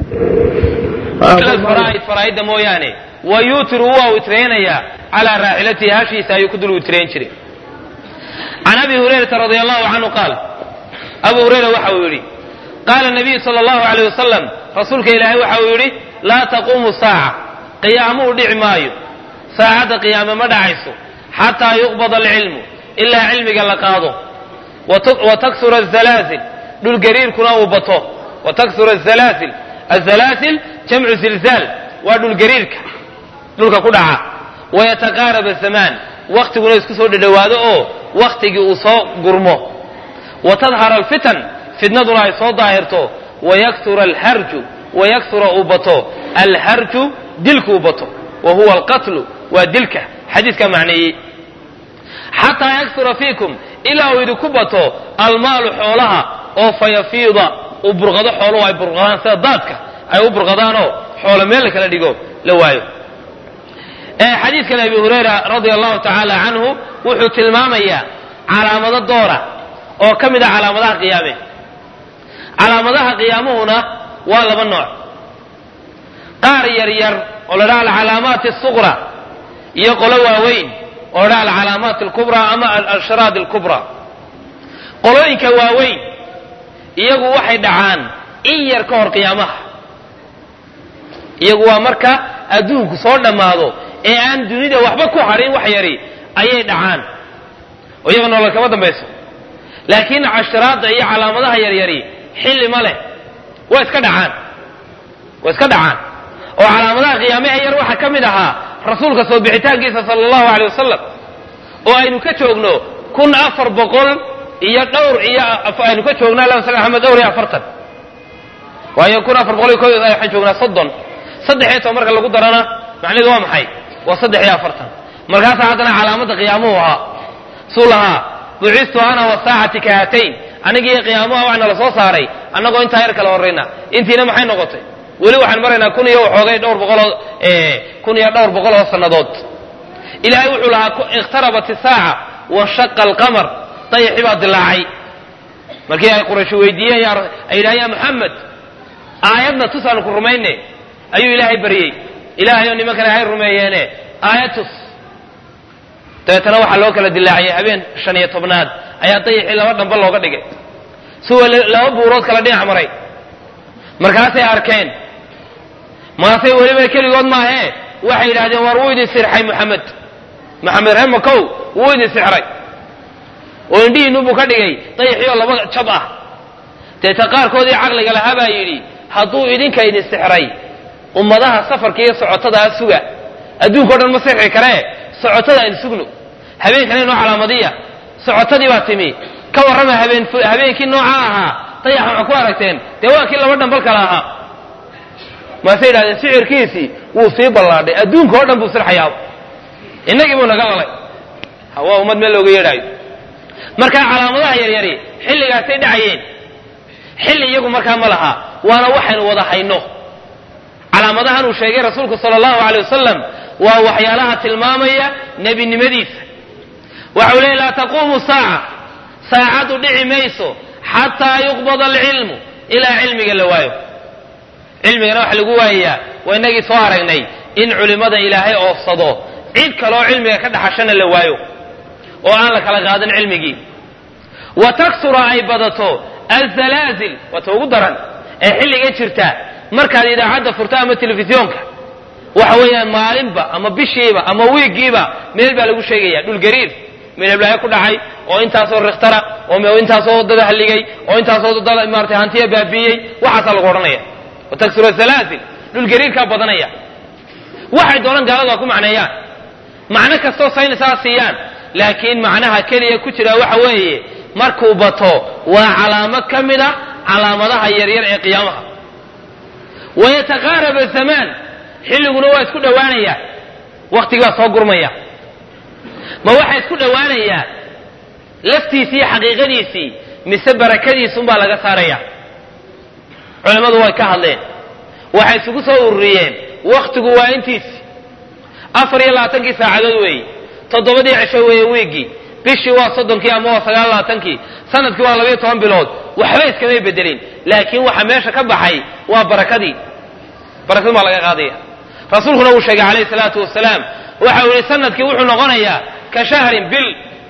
الفرائض فرائض موياني ويوتر هو وترينيا على راحلته هاشي سيكدل وترين شري عن أبي هريرة رضي الله عنه قال أبو هريرة وحويري قال النبي صلى الله عليه وسلم رسولك إلهي وحويري لا تقوم الساعة قيامه دعمايو ساعة قيام مدعيسو حتى يقبض العلم إلا علمك لقاضه وتكثر الزلازل دول قرير كنا وبطو وتكثر الزلازل الزلازل جمع زلزال ودول قريرك دول كدعا ويتقارب الزمان وقت كنا يسكسوا لدواده أو وقت يؤصو قرمو وتظهر الفتن فتنة دول يصو ظاهرتو ويكثر الهرج ويكثر أوبطو الهرج دلك أوبطو وهو القتل ودلك حديث كمعنى حتى يكثر فيكم إلا ويدكبته المال حولها أو فيفيض وبرغض حوله أي برغضان سيداتك أي برغضانه حول ملك لديقو لوايو حديث كان أبي هريرة رضي الله تعالى عنه وحوت المامية على مدى الدورة أو كمدى على مدى قيامه على مدى قيامه هنا ولا بالنوع قار يرير ولا العلامات الصغرى يقولوا وين ولا العلامات الكبرى أما الأشراط الكبرى قلوينك واوين إيقوا واحد عان إن يركور قيامه إيقوا مركا أدوك صورنا ماذو إيه أن دنيدا وحبكو حرين وحيري أي دعان ويغنوا الله كما دنبيسو لكن عشرات أي علامتها يريري حل ماله واسكا دعان واسكا دعان وعلامتها قيامه يروح كمدها rasuulka soo bixitaankiisa sala allahu calay wasalam oo aynu ka joogno kun afar boqol iyo dhowr iyo aynu ka joognaa laba sala axmed dhowr iyo afartan waayo kun afar boqol iyo kow iyo waxaan joognaa soddon saddex iyo toban marka lagu darana macnaheedu waa maxay waa saddex iyo afartan markaasaa haddana calaamadda qiyaamuhu ahaa suu lahaa bucistu ana wasaacati kahatayn anigii qiyaamuha waxna la soo saaray annagoo intaa yar kala horrayna intiina maxay noqotay weli waxaan maraynaa kun iyo waxoogay dhowr boqoloo kun iyo dhowr boqol oo sannadood ilaahay wuxuu lahaa ikhtarabat isaaca washaqa alqamar dayaxi baa dilaacay markii ay quraysh weydiiyeen ay yidhahan yaa maxamed aayadna tusaanu ku rumayne ayuu ilaahay baryey ilaahayo nimankana hay rumeeyeene aayad tus dabeetana waxaa loo kala dilaaciyey habeen shan iyo tobnaad ayaa dayaxii laba dhamba looga dhigay suwa laba buurood kala dhinac maray markaasay arkeen maasay weliba keligood maahee waxay yidhahdeen war wuu idin sirxay maxamed maxamed reer makow wuu idin sixray oo indhihiinubuu ka dhigay dayaxiioo laba jab ah deeta qaarkoodii caqliga lahaa baa yidhi hadduu idinka idin sixray ummadaha safarka iyo socotadaa suga adduunka o dhan ma sixri karee socotada aynu sugno habeenkana noo calaamadiya socotadii baa timi ka warrama habeen habeenkii noocaa ahaa dayaxa waxaa ku aragteen dee waa kii laba dhambal kala ahaa maasay yidhahdeen sicirkiisii wuu sii ballaadhay adduunka oo dhan buu sirxayaa innagii buu naga lalay waa ummad meel looga yeedhaayo markaa calaamadaha yaryari xilligaasay dhacayeen xilli iyagu markaa ma laha waana waxaynu wada hayno calaamadahan uu sheegay rasuulku sala allahu alay wasalam waa waxyaalaha tilmaamaya nebinimadiisa waxau leeyay laa taquumu saaca saacadu dhici mayso xataa yuqbada alcilmu ilaa cilmiga la waayo. cilmigana waxa lagu waayayaa waa inagii soo aragnay in culimmada ilaahay oofsado cid kaloo cilmiga ka dhaxashana la waayo oo aan la kala qaadan cilmigii. wa taksura ay badato alzalaazil waa ta ugu daran ee xilliga jirta markaad idaacadda furto ama telefisyoonka waxa weeyaan maalinba ama bishiiba ama wiigiiba meel baa lagu sheegaya dhulgariir meelblaayo ku dhacay oo intaasoo rikhtara oo intaasoo dada halligay oo intaasoo dada maartay hantiya baabiiyey waxaasaa lagu odhanaya. wa taksura alzalaazil dhulgariirkaa badanaya. waxay doonaan gaalada ku macneeyaan macno kastoo saynisaa siiyaan laakiin macnaha keliya ku jira waxa weeye markuu bato waa calaamad ka mid a calaamadaha yaryar ee qiyaamaha. wayataqaarab azamaan xilliguna waa isku dhowaanaya waktigii baa soo gurmaya. ma waxaa isku dhowaanayaa laftiisii iyo xaqiiqadiisii mise barakadiisunbaa laga saaraya? culimmadu way ka hadleen waxay isugu soo ururiyeen waktigu waa intiisi afar iyo labaatankii saacadood weeye, toddobadii cisho weeye wiiggii, bishii waa soddonkii ama waa sagaal labaatankii, sanadkii waa labayo toban bilood. waxba iskamay bedelin laakiin waxa meesha ka baxay waa barakadii. barakadun baa laga qaadaya. rasuulkuna uu sheegay calayhi salaatu wasalaam waxa uu yihi sanadkii wuxuu noqonayaa ka shahrin bil.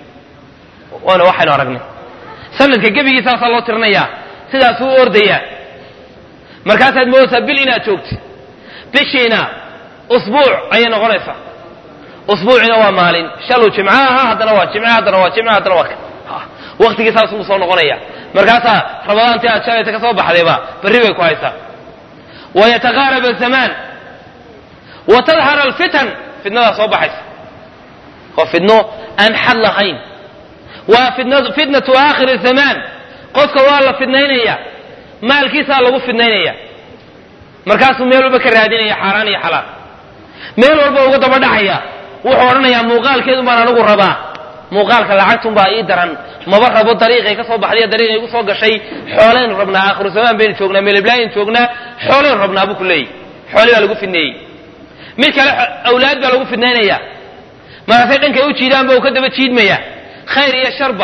waana waxaynu aragnay sanadka gebigiisaasaa loo tirinayaa sidaasuu u ordayaa. markaasaad moodaysaa bil inaad joogtid, bishiina usbuuc ayay noqonaysaa. usbuucina waa maalin, shaluu jimco ahaa haddana waa jimce haddana waa jimce haddana waa waktigii saasuu soo noqonaya. markaasaa ramadaantii aad shalayta ka soo baxdayba berri bay ku haysaa. wayataqaarab azamaan wa tadhar alfitan fitnadaa soo baxaysa oo fidno aan xad lahayn. waa fitnatu aakhiri zamaan. qofka waa la fidnaynaya, maalkiisaa lagu fidnaynaya. markaasuu meel walba ka raadinaya xaaraan iyo xalaal, meel walba uga daba dhacaya. wuxuu odhanayaa muuqaalkeedun baan anigu rabaa, muuqaalka lacagtun baa ii daran, maba rabo dariiqay ka soo baxday dariiqay igu soo gashay. xoolaynu rabnaa, aakhiru zamaan baynu joognaa, meelblaayin joognaa, xoolaynu rabnaa buu ku leeyahy. xoolay baa lagu fidneeyey. mid kale awlaad baa lagu fidnaynaya, markaasay dhankay u jiidaanba uu ka daba jiidmaya, khayr iyo sharba.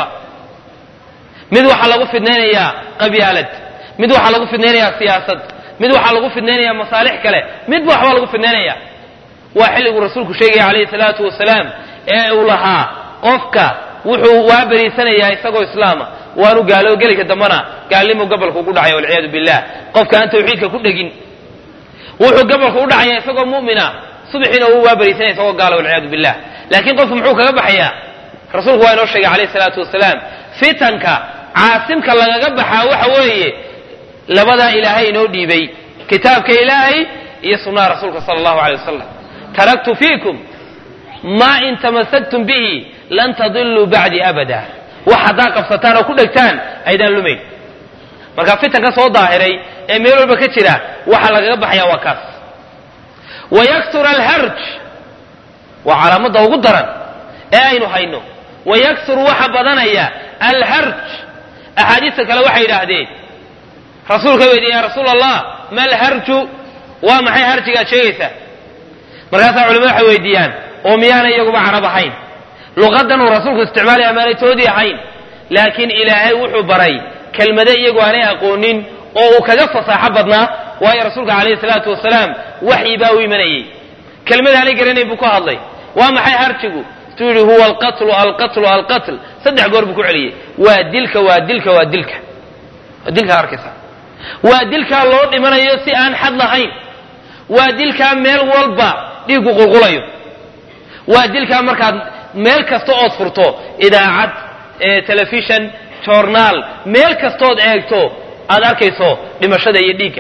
mid waxaa lagu fidnaynayaa qabyaalad, mid waxaa lagu fidnaynayaa siyaasad, mid waxaa lagu fidnaynayaa masaalix kale, midba waxbaa lagu fidnaynaya. waa xilliguu rasuulku sheegaya calayhi salaatu wasalaam ee uu lahaa qofka wuxuu waa beriisanayaa isagoo islaama waanu gaalo gelika dambana gaalnimo gabalku ugu dhacay walciyaadu billah. qofka aan tawxiidka ku dhegin wuxuu gabalku u dhacaya isagoo mu'mina, subaxiina uu waa beriisanaya isagoo gaalo walciyaadu billah. laakiin qofku muxuu kaga baxayaa? rasuulku waa inoo sheegay calayhi salaatu wasalaam fitanka caasimka lagaga baxaa waxa weeye labadaa ilaahay inoo dhiibay, kitaabka ilaahay iyo sunnaha rasuulka sala allahu alay wasalam. taraktu fiikum maa in tamasaktum bihi lan tadiluu bacdii abada. wax haddaa qabsataan oo ku dhegtaan aydaan lumayn. marka fitanka soo daahiray ee meel walba ka jira waxa lagaga baxayaa waa kaas. wayaksura alharj waa calaamadda ugu daran ee aynu hayno. wayaksuru waxa badanaya alharj. axaadiista kale waxay yidhaahdeen rasuulka weydiiye ya rasuul allah ma alharju, waa maxay harjigaad sheegaysaa? markaasaa culimadu waxay weydiiyaan oo miyaana iyaguba carab ahayn, luqadan uu rasuulku isticmaalaya amaanay toodii ahayn, laakiin ilaahay wuxuu baray kelmade iyagu aanay aqoonin oo uu kaga fasaaxo badnaa. waayo rasuulka calayhi salaatu wasalaam waxyi baa u imanayey, kelmada aanay garanayn buu ka hadlay. waa maxay harjigu? suu yihi huwa alqatlu alqatlu alqatl. saddex goor buu ku celiyey. waa dilka waa dilka waa dilka waa dilkaa arkaysa. waa dilkaa loo dhimanayo si aan xad lahayn. waa dilkaa meel walba dhiigu qulqulayo. waa dilkaa markaad meel kasta ood furto, idaacad, telefishan, joornaal, meel kastood eegto aad arkayso dhimashada iyo dhiigga.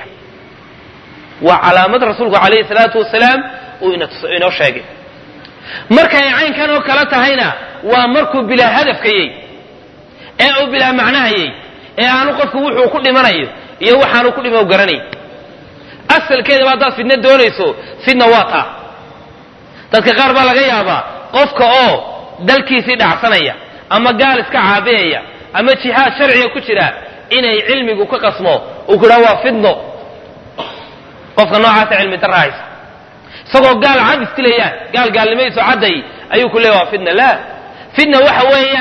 waa calaamad rasuulku calayhi salaatu wasalaam uu inoo sheegay. markay caynkan oo kale tahayna waa markuu bilaa hadafkayey ee uu bilaa macnahayey ee aanu qofku wuxuu ku dhimanayo iyo waxaanu ku dhimo garanay. asalkeedaba haddaad fidna doonayso, fidna waa taa. dadka qaar baa laga yaabaa qofka oo dalkiisii dhacsanaya ama gaal iska caabiyaya ama jihaad sharciga ku jira inay cilmigu ka qasmo uu kudhaa waa fidno. qofka noocaasa cilmi darra haysa isagoo gaal cad istilayaan, gaal gaalnimadiisu cadday ayuu ku leeya waa fidna. laa, fidna waxa weeyaan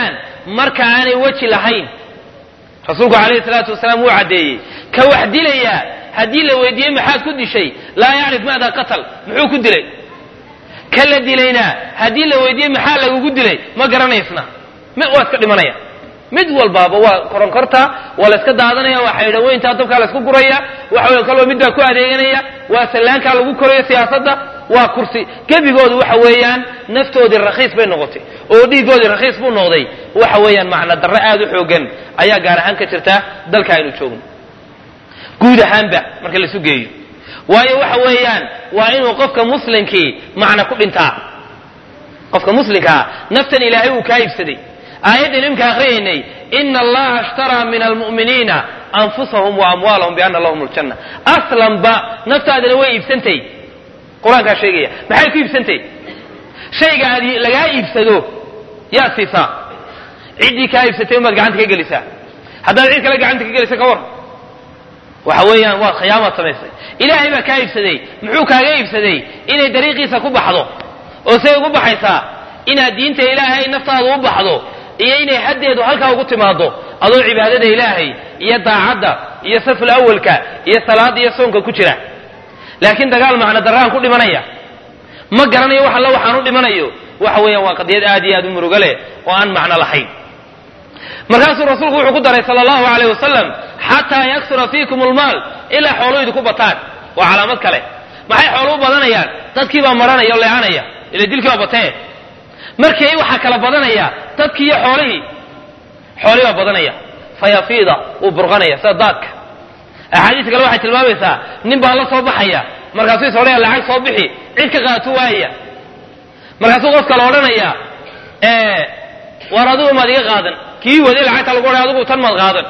marka aanay weji lahayn rasuulku calayhi salaatu wasalaam wuu caddeeyey ka wax dilaya haddii la weydiiyey maxaad ku dishay laa yacrif maada qatal muxuu ku dilay ka la dilayna haddii la weydiiyey maxaa lagugu dilay ma garanaysna waa iska dhimanaya mid walbaaba waa koronkorta waa la iska daadanaya waa xaydhaweynta dabkaa la isku guraya waxa weeye kaloo mid baa ku adeeganaya waa sallaankaa lagu korayo siyaasadda waa kursi gebigoodu waxa weeyaan naftoodii rakhiis bay noqotay oo dhiigoodii rakhiis buu noqday waxa weeyaan macna darro aad u xoogan ayaa gaar ahaan ka jirta dalka aynu joogno guud ahaanba marka la isu geeyo waayo waxa weeyaan waa inuu qofka muslimkii macna ku dhintaa qofka muslimkaa naftan ilaahay uu kaa iibsaday aayaddan imka akhriyaynay ina allaha ashtaraa min almu'miniina anfusahum wa amwaalahum bianna lahum aljanna aslanba naftaadina way iibsantay qur-aankaa sheegaya maxay ku iibsantay shayga aad lagaa iibsado yaa siisaa ciddii kaa iibsatay umaad gacanta ka gelisaa haddaad cid kale gacanta ka gelisa ka war waxa weeyaan waad khiyaamaad samaysay ilaahay baa kaa iibsaday muxuu kaaga iibsaday inay dariiqiisa ku baxdo oo say ugu baxaysaa inaad diinta ilaahay naftaada u baxdo iyo inay haddeedu halkaa ugu timaado adoo cibaadada ilaahay iyo daacadda iyo saful awalka iyo salaada iyo soonka ku jira laakiin dagaal macna daraan ku dhimanaya ma garanayo wax alla waxaan u dhimanayo waxa weeyaan waa qadiyad aad iyo aad u murugo leh oo aan macno lahayn markaasuu rasuulku wuxuu ku daray sala allahu calayh wasalam xataa yaksura fiikum almaal ilaa xooluhu ku bataan waa calaamad kale maxay xooluhu badanayaan dadkii baa maranaya oo leecanaya ila dilkii baa batee markii waxaa kala badanaya dadkii iyo xoolihii xoolihii baa badanaya fayafiida uu burqanaya sida daadka axaadiis kale waxay tilmaamaysaa nin baa la soo baxaya markaasuu is odhanaya lacag soo bixi cid ka qaatu waaya markaasuu qofka la odhanaya war adigu maad iga qaadan kii waday lacagta lagu odhanaya adigu tan maad qaadan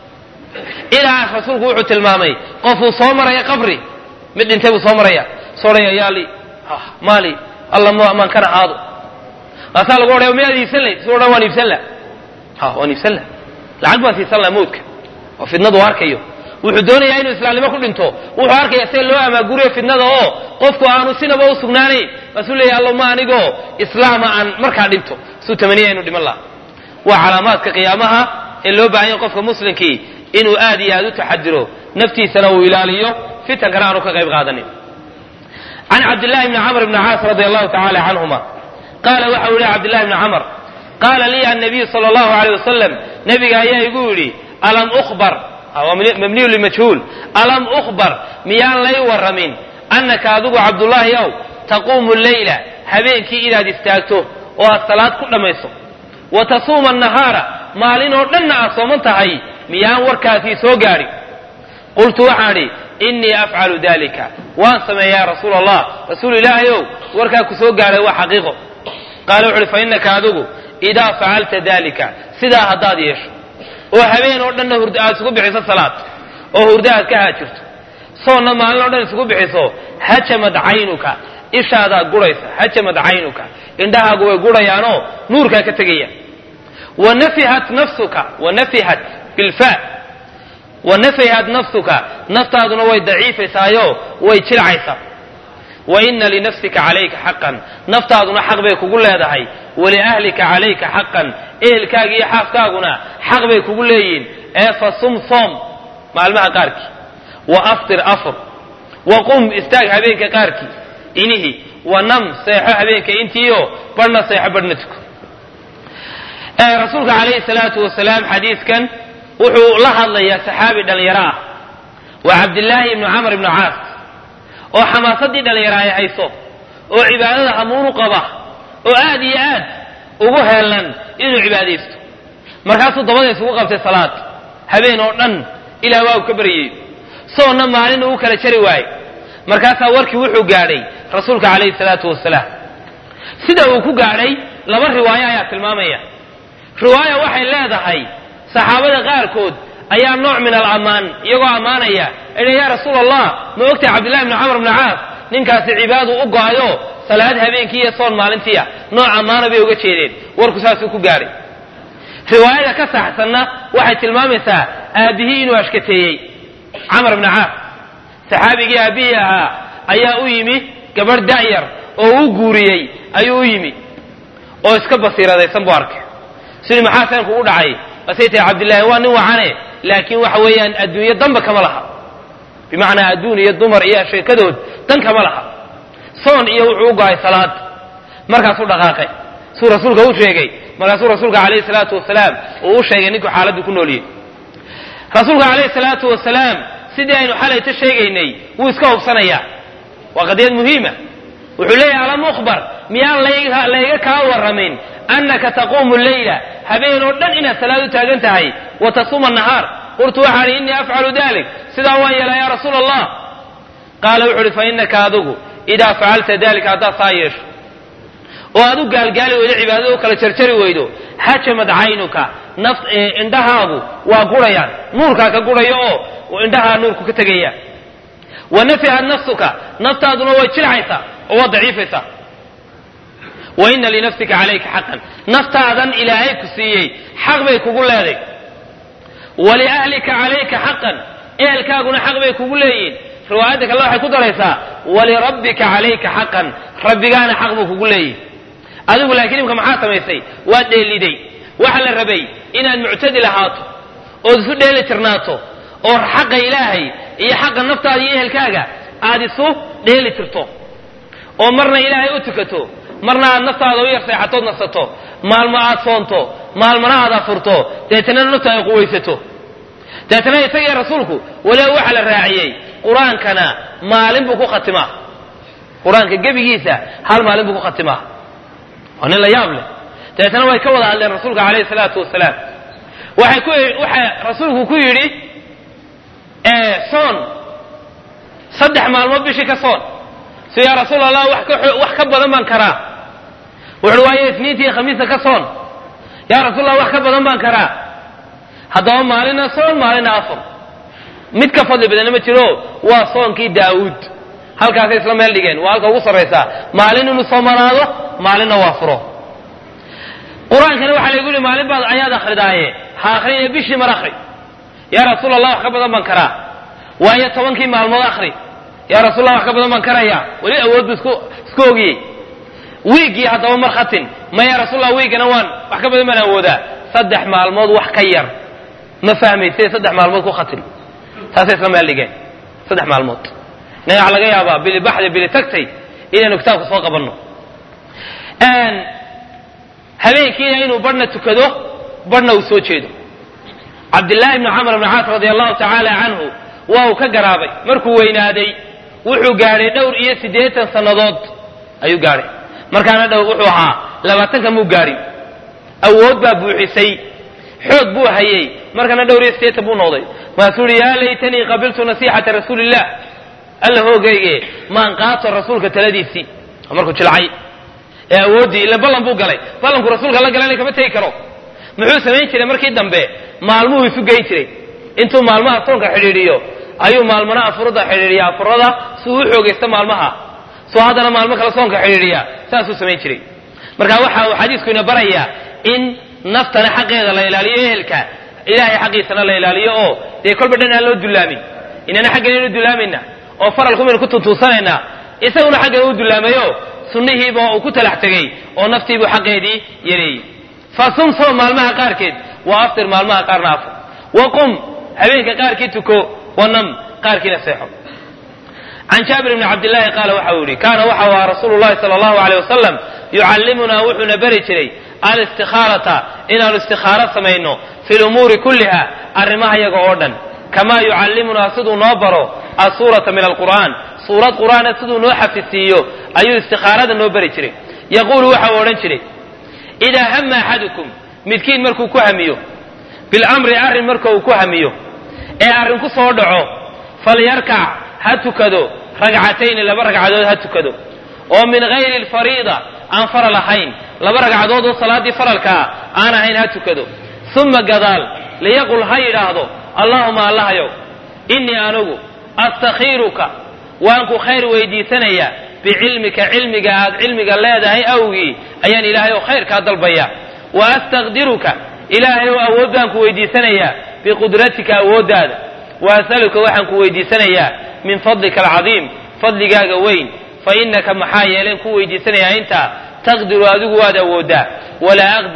ilaa rasuulku wuxuu tilmaamay qofuu soo maraya qabri mid dhintay buu soo maraya soo odhanaya yaali maali alla maan kana aado asaa lagu odhaya miyaad iibsan lahayd suu odhan waan iibsan lah ha waan iibsan lah lacag baan siisan laha mawdka oo fidnadu arkayo wuxuu doonayaa inuu islaamnimo ku dhinto wuxuu arkaya see loo amaaguriyo fidnada oo qofku aanu sinaba u sugnaanayn maasuu leeyahy allo ma anigoo islaama aan markaa dhinto suu tamaniya inuu dhiman laha waa calaamaadka qiyaamaha ee loo baahanya qofka muslimkii inuu aad iyo aad u taxadiro naftiisana uu ilaaliyo fitankana aanu ka qayb qaadanin can cabdillahi bni camr bni caas radi allahu tacala canhuma qaala waxa u yihi cabdillahi bni camr qaala liya annabiyu sala allahu alayh wasalam nabiga ayaa igu yidhi alam ukhbar mabniyu limajhuul alam ukhbar miyaan lay warramin annaka adigu cabdullaahi ow taquumu leyla habeenkii inaad istaagto oo aad salaad ku dhammayso wa tasuuma annahaara maalin oo dhanna aad sooman tahay miyaan warkaasii soo gaadhin qultu waxaan idhi innii afcalu dalika waan sameeyaa rasuul allah rasuul ilaahay ow warkaa ku soo gaadhay waa xaqiiqo qaala wuxu uhi fa innaka adigu idaa facalta dalika sidaa haddaad yeesho oo habeen oo dhanna hurd aad isugu bixiso salaad oo hurdo aad ka haajirto soonna maalin oo dhan isugu bixiso hajamad caynuka ishaadaa guraysa hajamad caynuka indhahaagu way gurayaanoo nuurkaa ka tegaya wanafihat nafsuka wanafihat bilfa wanafihat nafsuka naftaaduna way daciifaysaayo way jilcaysaa waina linafsika calayka xaqan naftaaduna xaq bay kugu leedahay waliahlika calayka xaqan ehelkaaga iyo xaaskaaguna xaq bay kugu leeyihiin ee fasum soom maalmaha qaarkii wa aftir afur wa qum istaag habeenka qaarkii inihii wa nam seexo habeenka intiiyo barhna seexo barhna tuko rasuulka calayhi salaatu wasalaam xadiiskan wuxuu la hadlayaa saxaabi dhallinyaro ah waa cabdillaahi ibnu camr ibnu caas oo xamaasadii dhallinyaro ay hayso oo cibaadada hamuunu qaba oo aad iyo aad ugu heelan inuu cibaadaysto markaasuu dabada isugu qabtay salaad habeen oo dhan ilaah waa uu ka baryay soonna maalin uu kala jari waaye markaasaa warkii wuxuu gaadhay rasuulka calayhi salaatu wasalaam sida uu ku gaadhay laba riwaayo ayaa tilmaamaya riwaaya waxay leedahay saxaabada qaarkood ayaa nooc min alamaan iyagoo ammaanaya idha yaa rasuul allah ma ogtahay cabdillahi bni camr bni caas ninkaasi cibaadu u go-ayo salaad habeenkii iyo soon maalintiia nooc ammaana bay uga jeedeen warku saasuu ku gaadhay riwaayada ka saxsanna waxay tilmaamaysaa aabbihii inuu ashkateeyey camr bni caas saxaabigii aabbihii ahaa ayaa u yimi gabadh da'yar oo u guuriyey ayuu u yimi oo iska basiiradaysan buu arkay sidii maxaasan kugu dhacay basaytay Abdullah waa nin wacane laakiin waxa weeyaan adduunyo damba kama laha bimaana adduunyo dumar iyo sheekadood tan kama laha soon iyo wuxuu go'ay salaad markaas uu dhaqaaqay suu rasuulka uu sheegay markaas rasuulka kaleey salaatu wasalaam uu sheegay ninku xaaladdu ku nooliyay rasuulka kaleey salaatu wasalaam sidii aynu xalayta sheegaynay wuu iska hubsanaya waa qadiyad muhiima wuxuu leeyahay ala mukhbar miyaan layga layga ka waramin annaka taqumu al-layla habeenoo dhan ina salaadu taagan tahay wa tasuma an-nahar qultu wa inni af'alu dhalik sida waan yala ya rasuul allah qala wuxuu fa innaka adugu ida fa'alta dhalika hada sayish oo adu gaalgaali wada cibaadado kala jarjari weydo hajamad aynuka nafs indahaagu waa gurayaan nuurka ka gurayo oo indaha nuurku ka tagaya wa nafi'at nafsuka naftaaduna way jilcaysa oo daciifaysa wa inna li nafsika alayka haqqan naftaadan ilaahay ku siiyay xaq bay kugu leedahay wa li ahlika alayka haqqan ehelkaaguna xaq bay kugu leeyihiin riwaayada kale waxay ku daraysaa wa li rabbika alayka haqqan rabbigaana xaq buu kugu leeyahay adigu laakiin imka maxaa samaysay waa dheeliday waxa la rabay inaad mu'tadil ahaato oo isu dheeli tirnaato oo xaq ilaahay iyo xaq naftaada iyo ehelkaaga aad isu dheeli tirto oo marna ilaahay u tukato marna aad naftaada u yarseexato nasato maalmo aad soonto maalmana aad afurto deetana nafta ay quweysato deetana isaga rasuulku wala waxa la raaciyay quraankana maalin buu ku khatimaa quraanka gabigiisa hal maalin buu ku khatimaa wana la yaab leh deetana way ka wada hadleen rasuulka kaleey salaatu wasalaam waxa ku waxa rasuulku ku yiri ee soon saddex maalmood bishii ka soon si ya rasuul allah wax ka wax ka badan baan karaa wuxuu waayay isniintii khamiista ka soon ya rasuul allah wax ka badan baan karaa haddaba maalina soon maalina afur mid ka fadli badan ma jiro waa soonkii daawud halkaas isla meel dhigeen waa halka ugu sareysa maalin inuu soomanaado maalina waa furo quraankana waxa lagu leeyahay maalin baad ayaad akhridaaye ha akhriye bishii mar akhri ya rasuul allah wax ka badan baan karaa waayo tobankii maalmood akhri ya rasuul allah wax ka badan baan karaya wali awood isku isku ogiyay wiigi hadaba mar khatin ma ya rasuul allah wiigana waan wax ka badan baan awoodaa saddex maalmood wax ka yar ma fahmaysay saddex maalmood ku khatin taasay isla meel dhigeen saddex maalmood naga laga yaabaa bil baxda bil tagtay inaan kitaabka soo qabanno aan habeenkii inuu barna tukado barna uu soo jeedo Abdullah ibn Amr ibn Aas radiyallahu ta'ala anhu waa uu ka garaabay markuu weynaaday wuxuu gaaray dhowr iyo siddeetan sanadood ayuu gaaray markaana dhow wuxuu ahaa labaatan ka muu gaarin awood baa buuxisay xoog buu hayay markaana dhowr iyo siddeetan buu noqday maasuuri yaa laytani qabiltu nasihata rasuulillah allah hoogayge maan qaato rasuulka taladiisi markuu jilcay ee awoodii ila ballan buu galay ballanku rasuulka la galanay kama tay karo muxuu sameyn jiray markii dambe maalmuhu isu geey jiray intuu maalmaha soonka xiriiriyo ayuu maalmana afurada xiriiriya afurada suu u xoogeysta maalmaha soo hadana maalmo kala soonka xiriiriya saasuu sameyn jiray marka waxa uu xadiisku ina baraya in naftana xaqeeda la ilaaliyo ehelka ilaahay xaqiisana la ilaaliyo oo de kolba dhan loo dulaamin inana xaqeena dulaamina oo faralku min ku tuntuusanayna isaguna xaqeena u dulaamayo sunnihiiba uu ku talax tagay oo naftiibu xaqeedii yareeyay fasum soo maalmaha qaarkeed wa aftir maalmaha qaarna afur wa qum habeenka qaarkii tuko wanam qaarkiina seexo عن جابر بن عبد الله قال وحوري كان وحوا رسول الله صلى الله عليه وسلم يعلمنا وحنا بريتري الاستخارة إن الاستخارة سمينه في الأمور كلها الرماها يقعدن كما يعلمنا صدو نوبرو السورة من القرآن سورة قرآن صدو نوحف السيو أي استخارة نوبريتري يقول وحوا رنتري إذا هم أحدكم ملكين مركو كهميو بالأمر أرن مركو كهميو إيه أرنكو صودعو فليركع هاتكدو ركعتين لبا ركعدود هاتكدو ومن غير الفريضة أن فرل حين لبا ركعدود صلاة فرلكا أنا حين هاتكدو ثم قدال ليقول هاي هذا اللهم الله يو إني أنو أستخيرك وأنكو خير ويدي ثنيا بعلمك علمك علمك الله ده هي أوغي أيان إلهي خير كهذا البيع وأستقدرك إلهي أودانك ويدي ثنيا بقدرتك أوداد وأسألك وحنك ويدي ثنيا من فضلك العظيم فضلك وين فإنك محايا لن كويدي سنة أنت تقدر أدوك وادا ودا ولا أقدر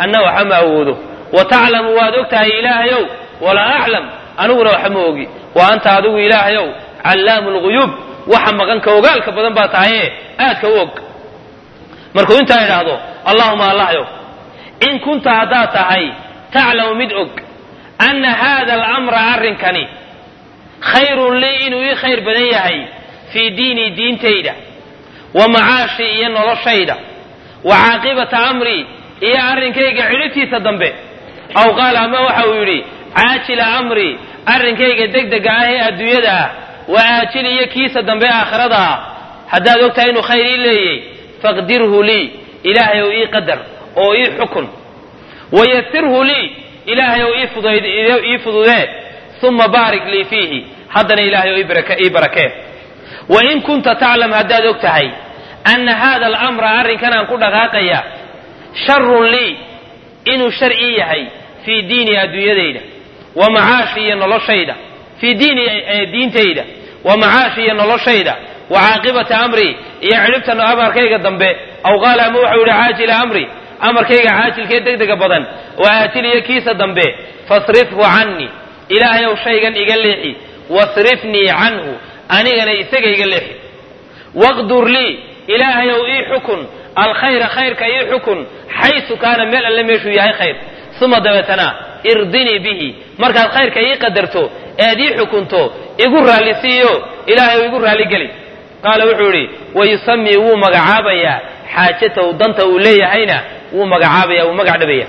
أنه وحما أوده وتعلم وادكتها إلهي ولا أعلم أنه وحما أوغي وأنت عدو إلهي علام الغيوب وحمقنك وقالك بدن باتعيه آتك وق مركو انت إلهي اللهم الله يو إن كنت عداتهي تعلم مدعك أن هذا الأمر عرنكني خير لي إنه خير بنيهي في ديني دين تيدا ومعاشي إنه لشيدا وعاقبة أمري إيا عرنكيك علتي تدنبه أو قال ما وحاولي عاجل أمري عرنكيك دك دك آهي أدويدا وآجل يكيس تدنبه آخرتها حتى دوكت إنه خير إلي فاقدره لي إلهي وإي قدر أو إي حكم ويسره لي إلهي وإي فضوذات ثم بارك لي فيه حدنا إلهي وإي بركات وإن كنت تعلم هدا دوكتهي أن هذا الأمر أرن كان أنقل غاقيا شر لي إنه شرعي في ديني أدوية ومعاشي أن الله شيدا في ديني دين تيدا ومعاشي أن الله شيدا وعاقبة أمري يعرفت أن أمر كيك الدنبي أو قال موحول عاجل أمري أمر كيك عاجل كيك دك بدن وآتلي كيس الدنبي فاصرفه عني إلهي وشيئا إقليحي واصرفني عنه أنيغا إسيغا إقليحي واقدر لي إلهي وإي حكم الخير خير كأي حكم حيث كان ملء لم يشو يهي خير ثم دوتنا ارضني به مركز الخير كأي قدرته أدي حكمته يقول رالي سيو إلهي ويقول رالي قلي قال وحوري ويسمي ومقعابيا حاجته ودنته لي هينا ومقعابيا ومقعدبيا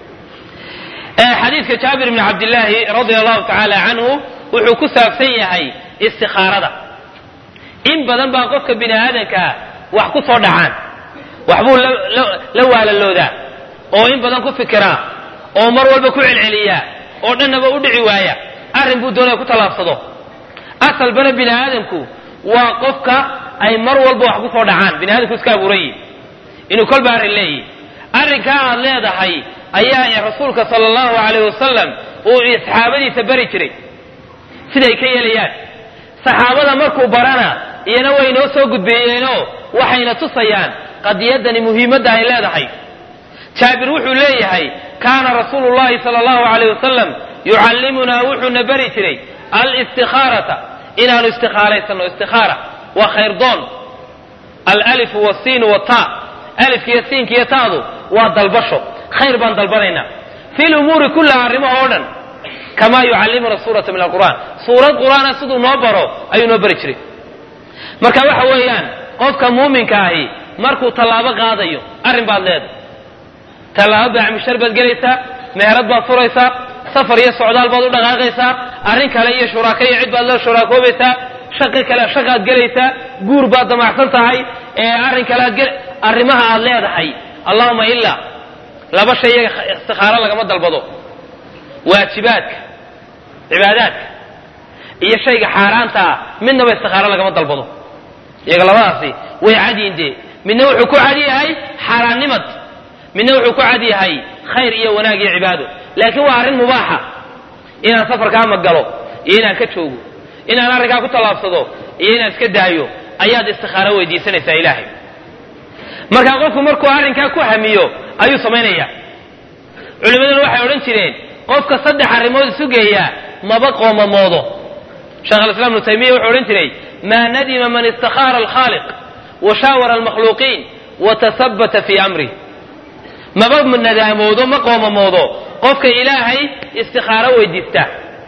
حديث جابر بن عبد الله رضي الله تعالى عنه وحكو سافسيهي استخارة إن بدن باقفك بنا آدنك وحكو صدعان وحبو لو على اللوذا أو إن بدن كفكرا أو مرول بكوع العليا أو ننبا أدعي وايا أرن بودونا كتلافصدو أصل بنا بنا آدنك وقفك أي مرول بوحكو صدعان بنا آدنك اسكابو ري إنو كل بار اللي أرن كان ليدا حي أيها رسولك صلى الله عليه وسلم وإصحابتي سبري تري siday ka yeelayaan saxaabada markuu barana iyana way noo soo gudbeeyeenoo waxayna tusayaan qadiyadani muhiimadda ay leedahay jaabir wuxuu leeyahay kaana rasuulullaahi sala allahu calayhi wasalam yucallimunaa wuxuuna bari jiray al-istikhaarata inaanu istikhaaraysano istikhaara waa khayr doon al-alif wasiin wataa alifkiiyo siinkiiyo taadu waa dalbasho khayr baan dalbanaynaa fi lumuuri kullaha arrimaha oo dhan كما يعلمنا سورة من القرآن سورة القرآن سدو نوبرو أي نوبر جري مركا waxa weeyaan qofka muuminka ahi markuu talaabo qaadayo arin baad leed talaabo baa misharbad galaysa meherad baad furaysa safar iyo socdaal baad u dhaqaaqaysa arin kale iyo shuraaka iyo cid baad la shuraakoobeysa shaqo kale shaqaad galaysa guur baad damacsan tahay ee arin kale gal arimaha aad leedahay allahumma illa laba shay istikhara laga dalbado waajibaadka cibaadaadka iyo shayga xaaraanta midna ba istikhara laga dalbado iyaga labadaasi way cadiinde midna wuxuu ku cadi yahay xaaraannimad midna wuxuu ku cadi yahay khayr iyo wanaag iyo cibaado laakiin waa arin mubaaxa inaan safarka ma galo iyo inaan ka joogo inaan arrinka ku talaabsado iyo inaan iska daayo ayaad istikhara weydiisanaysaa ilaahay marka qofku markuu arrinka ku hamiyo ayuu sameeynaya culimaduna waxay oran jireen qofka saddex arrimood sugeeya maba qoomamoodo sheekh al-islaam ibn taymiyyah wuxuu oran jiray ma nadima man istakhara al-khaliq wa shawara al-makhluqin wa tathabbata fi amri maba man nadamoodo ma qoomamoodo qofka ilaahay istikhara weydiista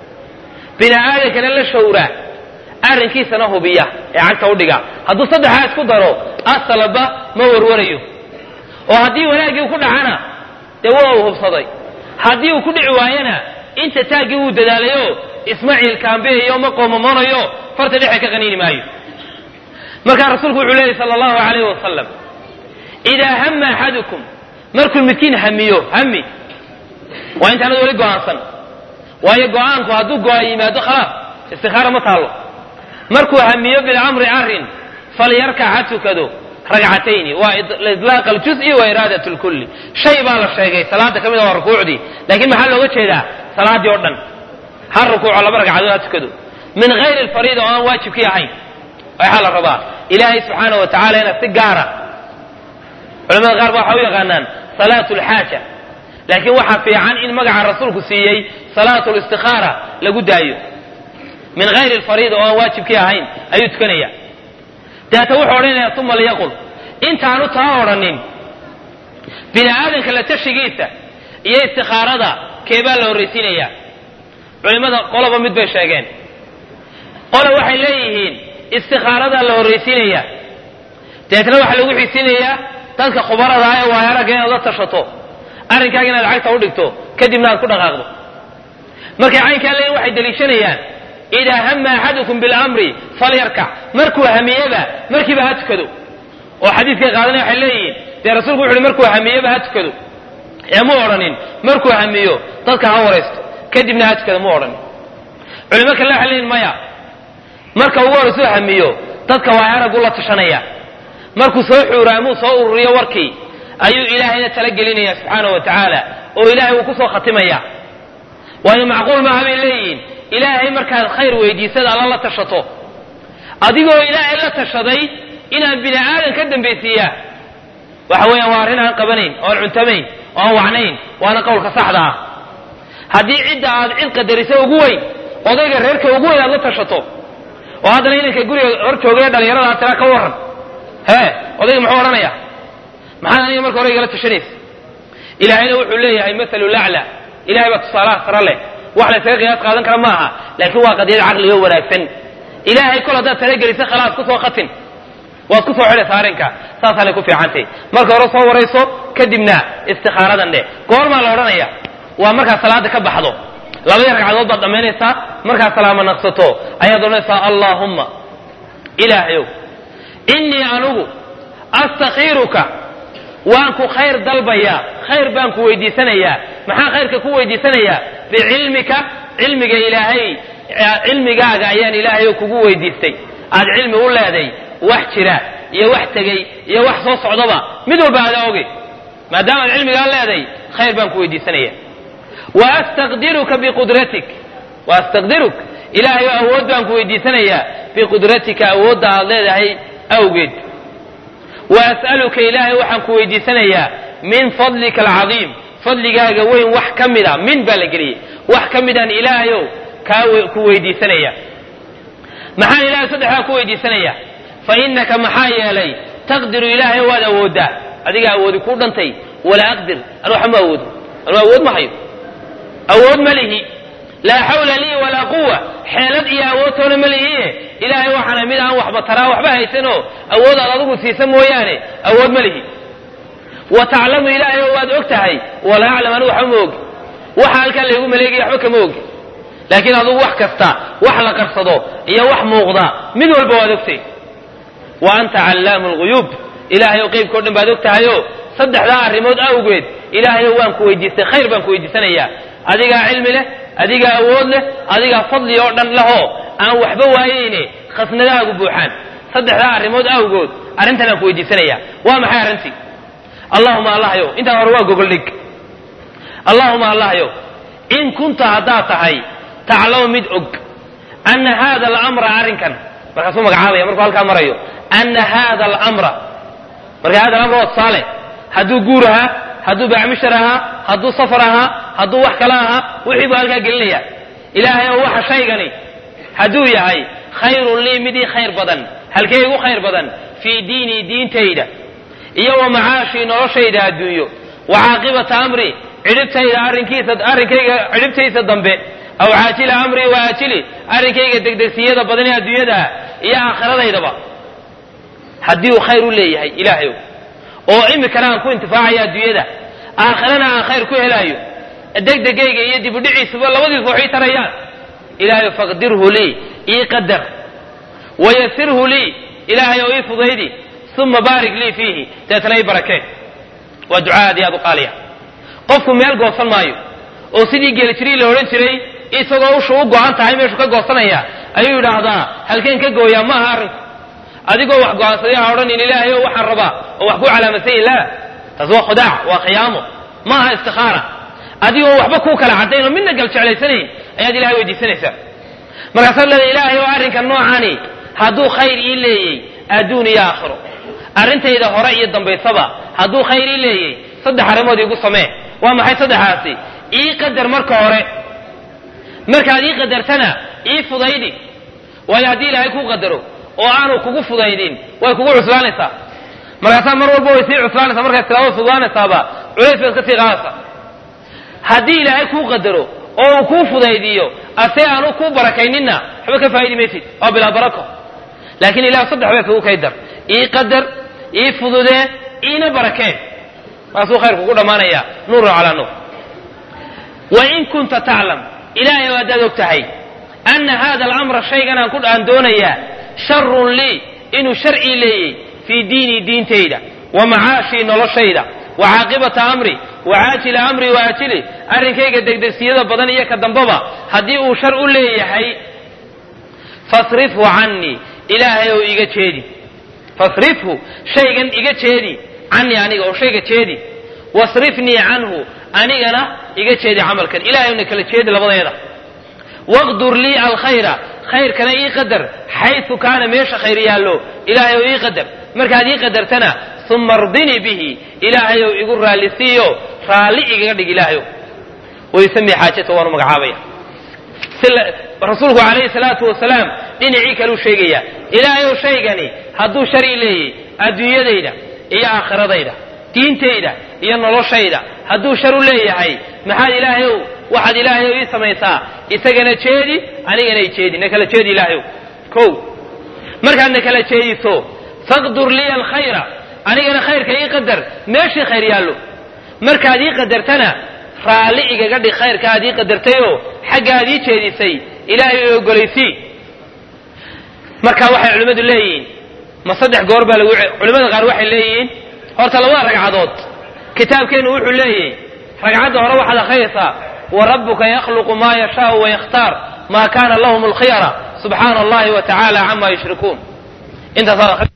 binaada kana la shawra arrinkiisana hubiya ee cagta u dhiga hadduu saddexaad ku daro asalaba ma warwarayo oo haddii wanaagii ku dhacana dee waa uu hubsaday haddii uu ku dhici waayana inta taagii uu dadaalayo ismaaciil kaambeeyo ma qoomamoonayo farta dhexe ka qaniini maayo markaa rasuulku wuxuu leeyahy sala allahu calayhi wasalam idaa hamma axadukum markuu midkiin hamiyo hami waa intaanad weli go-aansan waayo go-aanku hadduu go-a yimaado khalaas istikhaara ma taallo markuu hamiyo bilamri arrin falyarkac ha tukado ragcatayni waa idlaaq aljuz'i wa iraadat lkulli shay baa la sheegay salaada ka mid a waa rukuucdii laakiin maxaa looga jeedaa salaadii oo dhan ha rukuuco laba ragcadood ha tukado min hayri alfariida oo aan waajibkii ahayn waxaa la rabaa ilaahay subxaana wa tacala inaad si gaara culamada qaar ba waxay u yaqaanaan salaatu lxaaja لكن waxa fiican in magaca rasuulku siiyay salaatul istikhara lagu daayo min ghayr al fariida oo waajibkii ahayn ayuu tukanaya taata wuxuu oranayaa thumma liyaqul intaanu taa oranin bini aadanka la tashigiisa iyo istikharada keebaa la horeysiinaya culimada qolaba mid bay sheegeen qola waxay leeyihiin istikharada la horeysiinaya taatana waxa lagu xisiinayaa dadka khubarada ah ee waayaraga ee la tashato arrinkaaga inaad lacagta u dhigto kadibna aad ku dhaqaaqdo markay caynkaa leeyihiin waxay daliishanayaan idaa hamma axadukum bilamri falyarkac markuu hamiyaba markiiba ha tukado oo xadiidkay qaadanaya waxay leeyihiin dee rasuulku wuxu uhi markuu hamiyaba ha tukado ee mu odhanin markuu hamiyo dadka ha waraysto kadibna ha tukado mu odhanin culimo kale waxay leeyihin maya marka ugu horreysuu hamiyo dadka waayaragu la tashanaya markuu soo xuuraamuu soo ururiyo warkii ayuu ilaahayna tala gelinaya subxaanahu wa tacaala oo ilaahay uu ku soo khatimaya waayo macquul maaha bay leeyihiin ilaahay markaad khayr weydiisada alla la tashato adigoo ilaahay la tashaday inaan bini aadan ka dambaysiiyaa waxa weeyaan waa arrin aan qabanayn oo aan cuntamayn oo aan wacnayn waana qowlka saxda ah haddii cidda aad cid qadarisa ugu weyn odayga reerka ugu weyn aad la tashato oo haddana inanka guriga hor joogaya dhalinyarada aad tiraa ka warran hee odayga muxuu odhanaya maxaad aniga marka hore igala tashanaysa ilaahayna wuxuu leeyahay mathalu lacla ilahay baa tusaalaha sara leh wax la isaga qiyaas qaadan kara maaha laakiin waa qadiyad caqliga wanaagsan ilaahay kol haddaad talagelisa khalaas kusoo khatin waad kusoo xidhaysa arrinka saasaanay ku fiicantay marka hore soo warayso kadibna istikhaaradan dheh goormaa la odhanaya waa markaad salaada ka baxdo labadii ragcadood baad dhammaynaysaa markaad salaama naqsato ayaad odhanaysaa allaahumma ilaahayow innii anugu astakhiiruka waan ku khayr dalbayaa khayr baan ku weydiisanayaa maxaa khayrka ku weydiisanayaa bicilmika cilmiga ilaahay cilmigaaga ayaan ilaahay kugu weydiistay aad cilmi u leeday wax jira iyo wax tegey iyo wax soo socdaba mid walba aad oge maadaama aad cilmigaa leeday khayr baan ku weydiisanayaa wa astaqdiruka biqudratik wa astaqdiruk ilaahay awood baan ku weydiisanayaa biqudratika awoodda aad leedahay awgeed وأسألك إلهي وحن كويدي سنيا من فضلك العظيم فضلك وين وح كمدا من بالقري وح كمدا إلهي كويدي سنيا محان إلهي صدحها كويدي سنيا فإنك محايا لي تقدر إلهي ولا ودا أديك أود كودن تي ولا أقدر أروح ما أود أنا أود ما حيو أود مليه لا حول لي ولا قوة حيلت إيا أودتون مليه إلهي وحنا مدعا وحبا ترى وحبا هيسنو أود أرادوك سيسمو يعني أود مليه وتعلم إلهي واد أكتهي ولا أعلم أنه حموك وحال كان ليقول مليك يحوك موك لكن هذا وح كستا وحلا قرصدو إيا وح موغضا من والبواد أكتي وأنت علام الغيوب إلهي وقيب كردن بعد أكتهيو صدح ذا الرمود أوقيد إلهي وان كويديست خير بان كويديستان إياه أديك علم له أديك أود له أديك فضل يعدن له أنا وحبه وهيني خصنا ذا قبوحان صدح ذا الرمود أوقود أرنتنا كويديستان إياه وما حي أرنتي اللهم الله يو انت ورواق قل لك اللهم الله يو إن كنت هداتهي تعلم مدعك أن هذا الأمر أرنكا مركزومك عاضي مركز هالك أمر يو أن هذا الأمر مركز هذا الأمر هو الصالح هدو قورها هدو بعمشرها هدو صفرها هدو وحكلاها وحيبوا هالك قلنيا إلهي ووحى شيئا هدو يهي خير لي مدي خير بدن هل كيقو خير بدن في ديني دين تيدا iyo wa macaashi noloshayda adduunyo wa caaqibata amri cidhibtayda arrinkiisa arrinkayga cidhibtaysa dambe aw caajila amri wa aajili arrinkayga degdegsiyada badan ee adduunyada iyo aakhiradaydaba haddii uu khayr u leeyahay ilaahay oo imikana aan ku intifaacaya adduunyada aakhirana aan khayr ku helayo degdegayga iyo dib u dhiciisuba labadiisu waxay tarayaan ilaahay faqdirhu lii ii qadar wayasirhu lii ilaahay oo ii fudaydi ثم بارك لي فيه تتني بركات ودعاء دي ابو قاليا قفكم ميل غوسن مايو oo sidii geelitiri la oran jiray isagoo u soo go'an tahay meeshu ka goosanaya ayuu yiraahdaa halkeen ka gooya ma arin adigoo wax go'aansaday ha oran in ilaahay waxaan rabaa oo wax ku calaamasay la tasoo khudaa wa qiyaamo ma ha istikhara adigoo waxba ku kala cadeyn midna gal jeclaysanay ayaad ilaahay weydiisanaysaa marka sallallahu ilaahay oo arrinka noocani haduu khayr ii leeyay adduun iyo aakhiro arrintayda hore iyo dambaysaba hadduu khayr ii leeyay saddex arrimood igu samee وما حي صدحاتي إي قدر مركا هوري مركا إي قدرتنا إي فضيدي ويهدي لها يكو قدروا وآنو كوكو فضيدين ويكوكو عسلانيسا مركا مر والبو يسير عسلانيسا مركا يستلاوه فضانيسا با عريس بسكتي غاسا هدي لها يكو قدروا oo ku fudaydiyo asee aanu ku barakaynina waxba ka faa'iidi meeshid oo bila barako laakiin ilaa saddex way ku kaydar ii qadar ii fudude ina barakeen waasoo khayr ku dhamaanaya nuur ala nuur wa in kunta ta'lam ilaahi wadaad ogtahay anna hada al-amra shaygan aan ku dhaan doonaya sharrun li inu shar'i leeyay fi diini diintayda wa ma'aashi noloshayda wa aaqibata amri وعاجل أمري وآجله أرنكيك دقدقسيادة بدنية كدنبابا هدي أشر أوليهي فاصرفه عني إلهي وإيجا تشيدي فاصرفه شيئا إيجا تشيدي عني أنيقا وشيئا تشيدي واصرفني عنه أنيقنا إيجا تشيدي عملك إلهي أنك لتشيدي لبضينا واقدر لي الخير خير كان إي قدر حيث كان ميش خيريا له إلهي وإي قدر مركا دي قدرتنا ثم ارضني به إلهي يقول رالسيو رالي يقول إلهي ويسمي حاجته وانا مقعابية رسوله عليه الصلاة والسلام دين عيك له شيئا إلهي شيئا هدو شري لي أدوية ديدا إيا آخر ديدا دين تيدا إيا نلو شيدا هدو شرو لي هاي محاد إلهي واحد إلهي يسميسا إساقنا تشيدي أنيقنا يتشيدي نكلا تشيدي إلهي كو مركا نكلا تشيدي سو فاقدر لي الخير أنيقنا خير كي يقدر ماشي خير يالو مركا دي قدرتنا رالي قد خير كادي قدرتيو حقا دي تشيدي سي إلهي يقوليسي مركا وحي علماء الليين ما صدح قوربا علماء غير وحي الليين هورتا لوا رقعدود كتاب كين وحي الليين رقعدو هروح على خيصة وربك يخلق ما يشاء ويختار ما كان لهم الخيرة سبحان الله وتعالى عما يشركون انت صار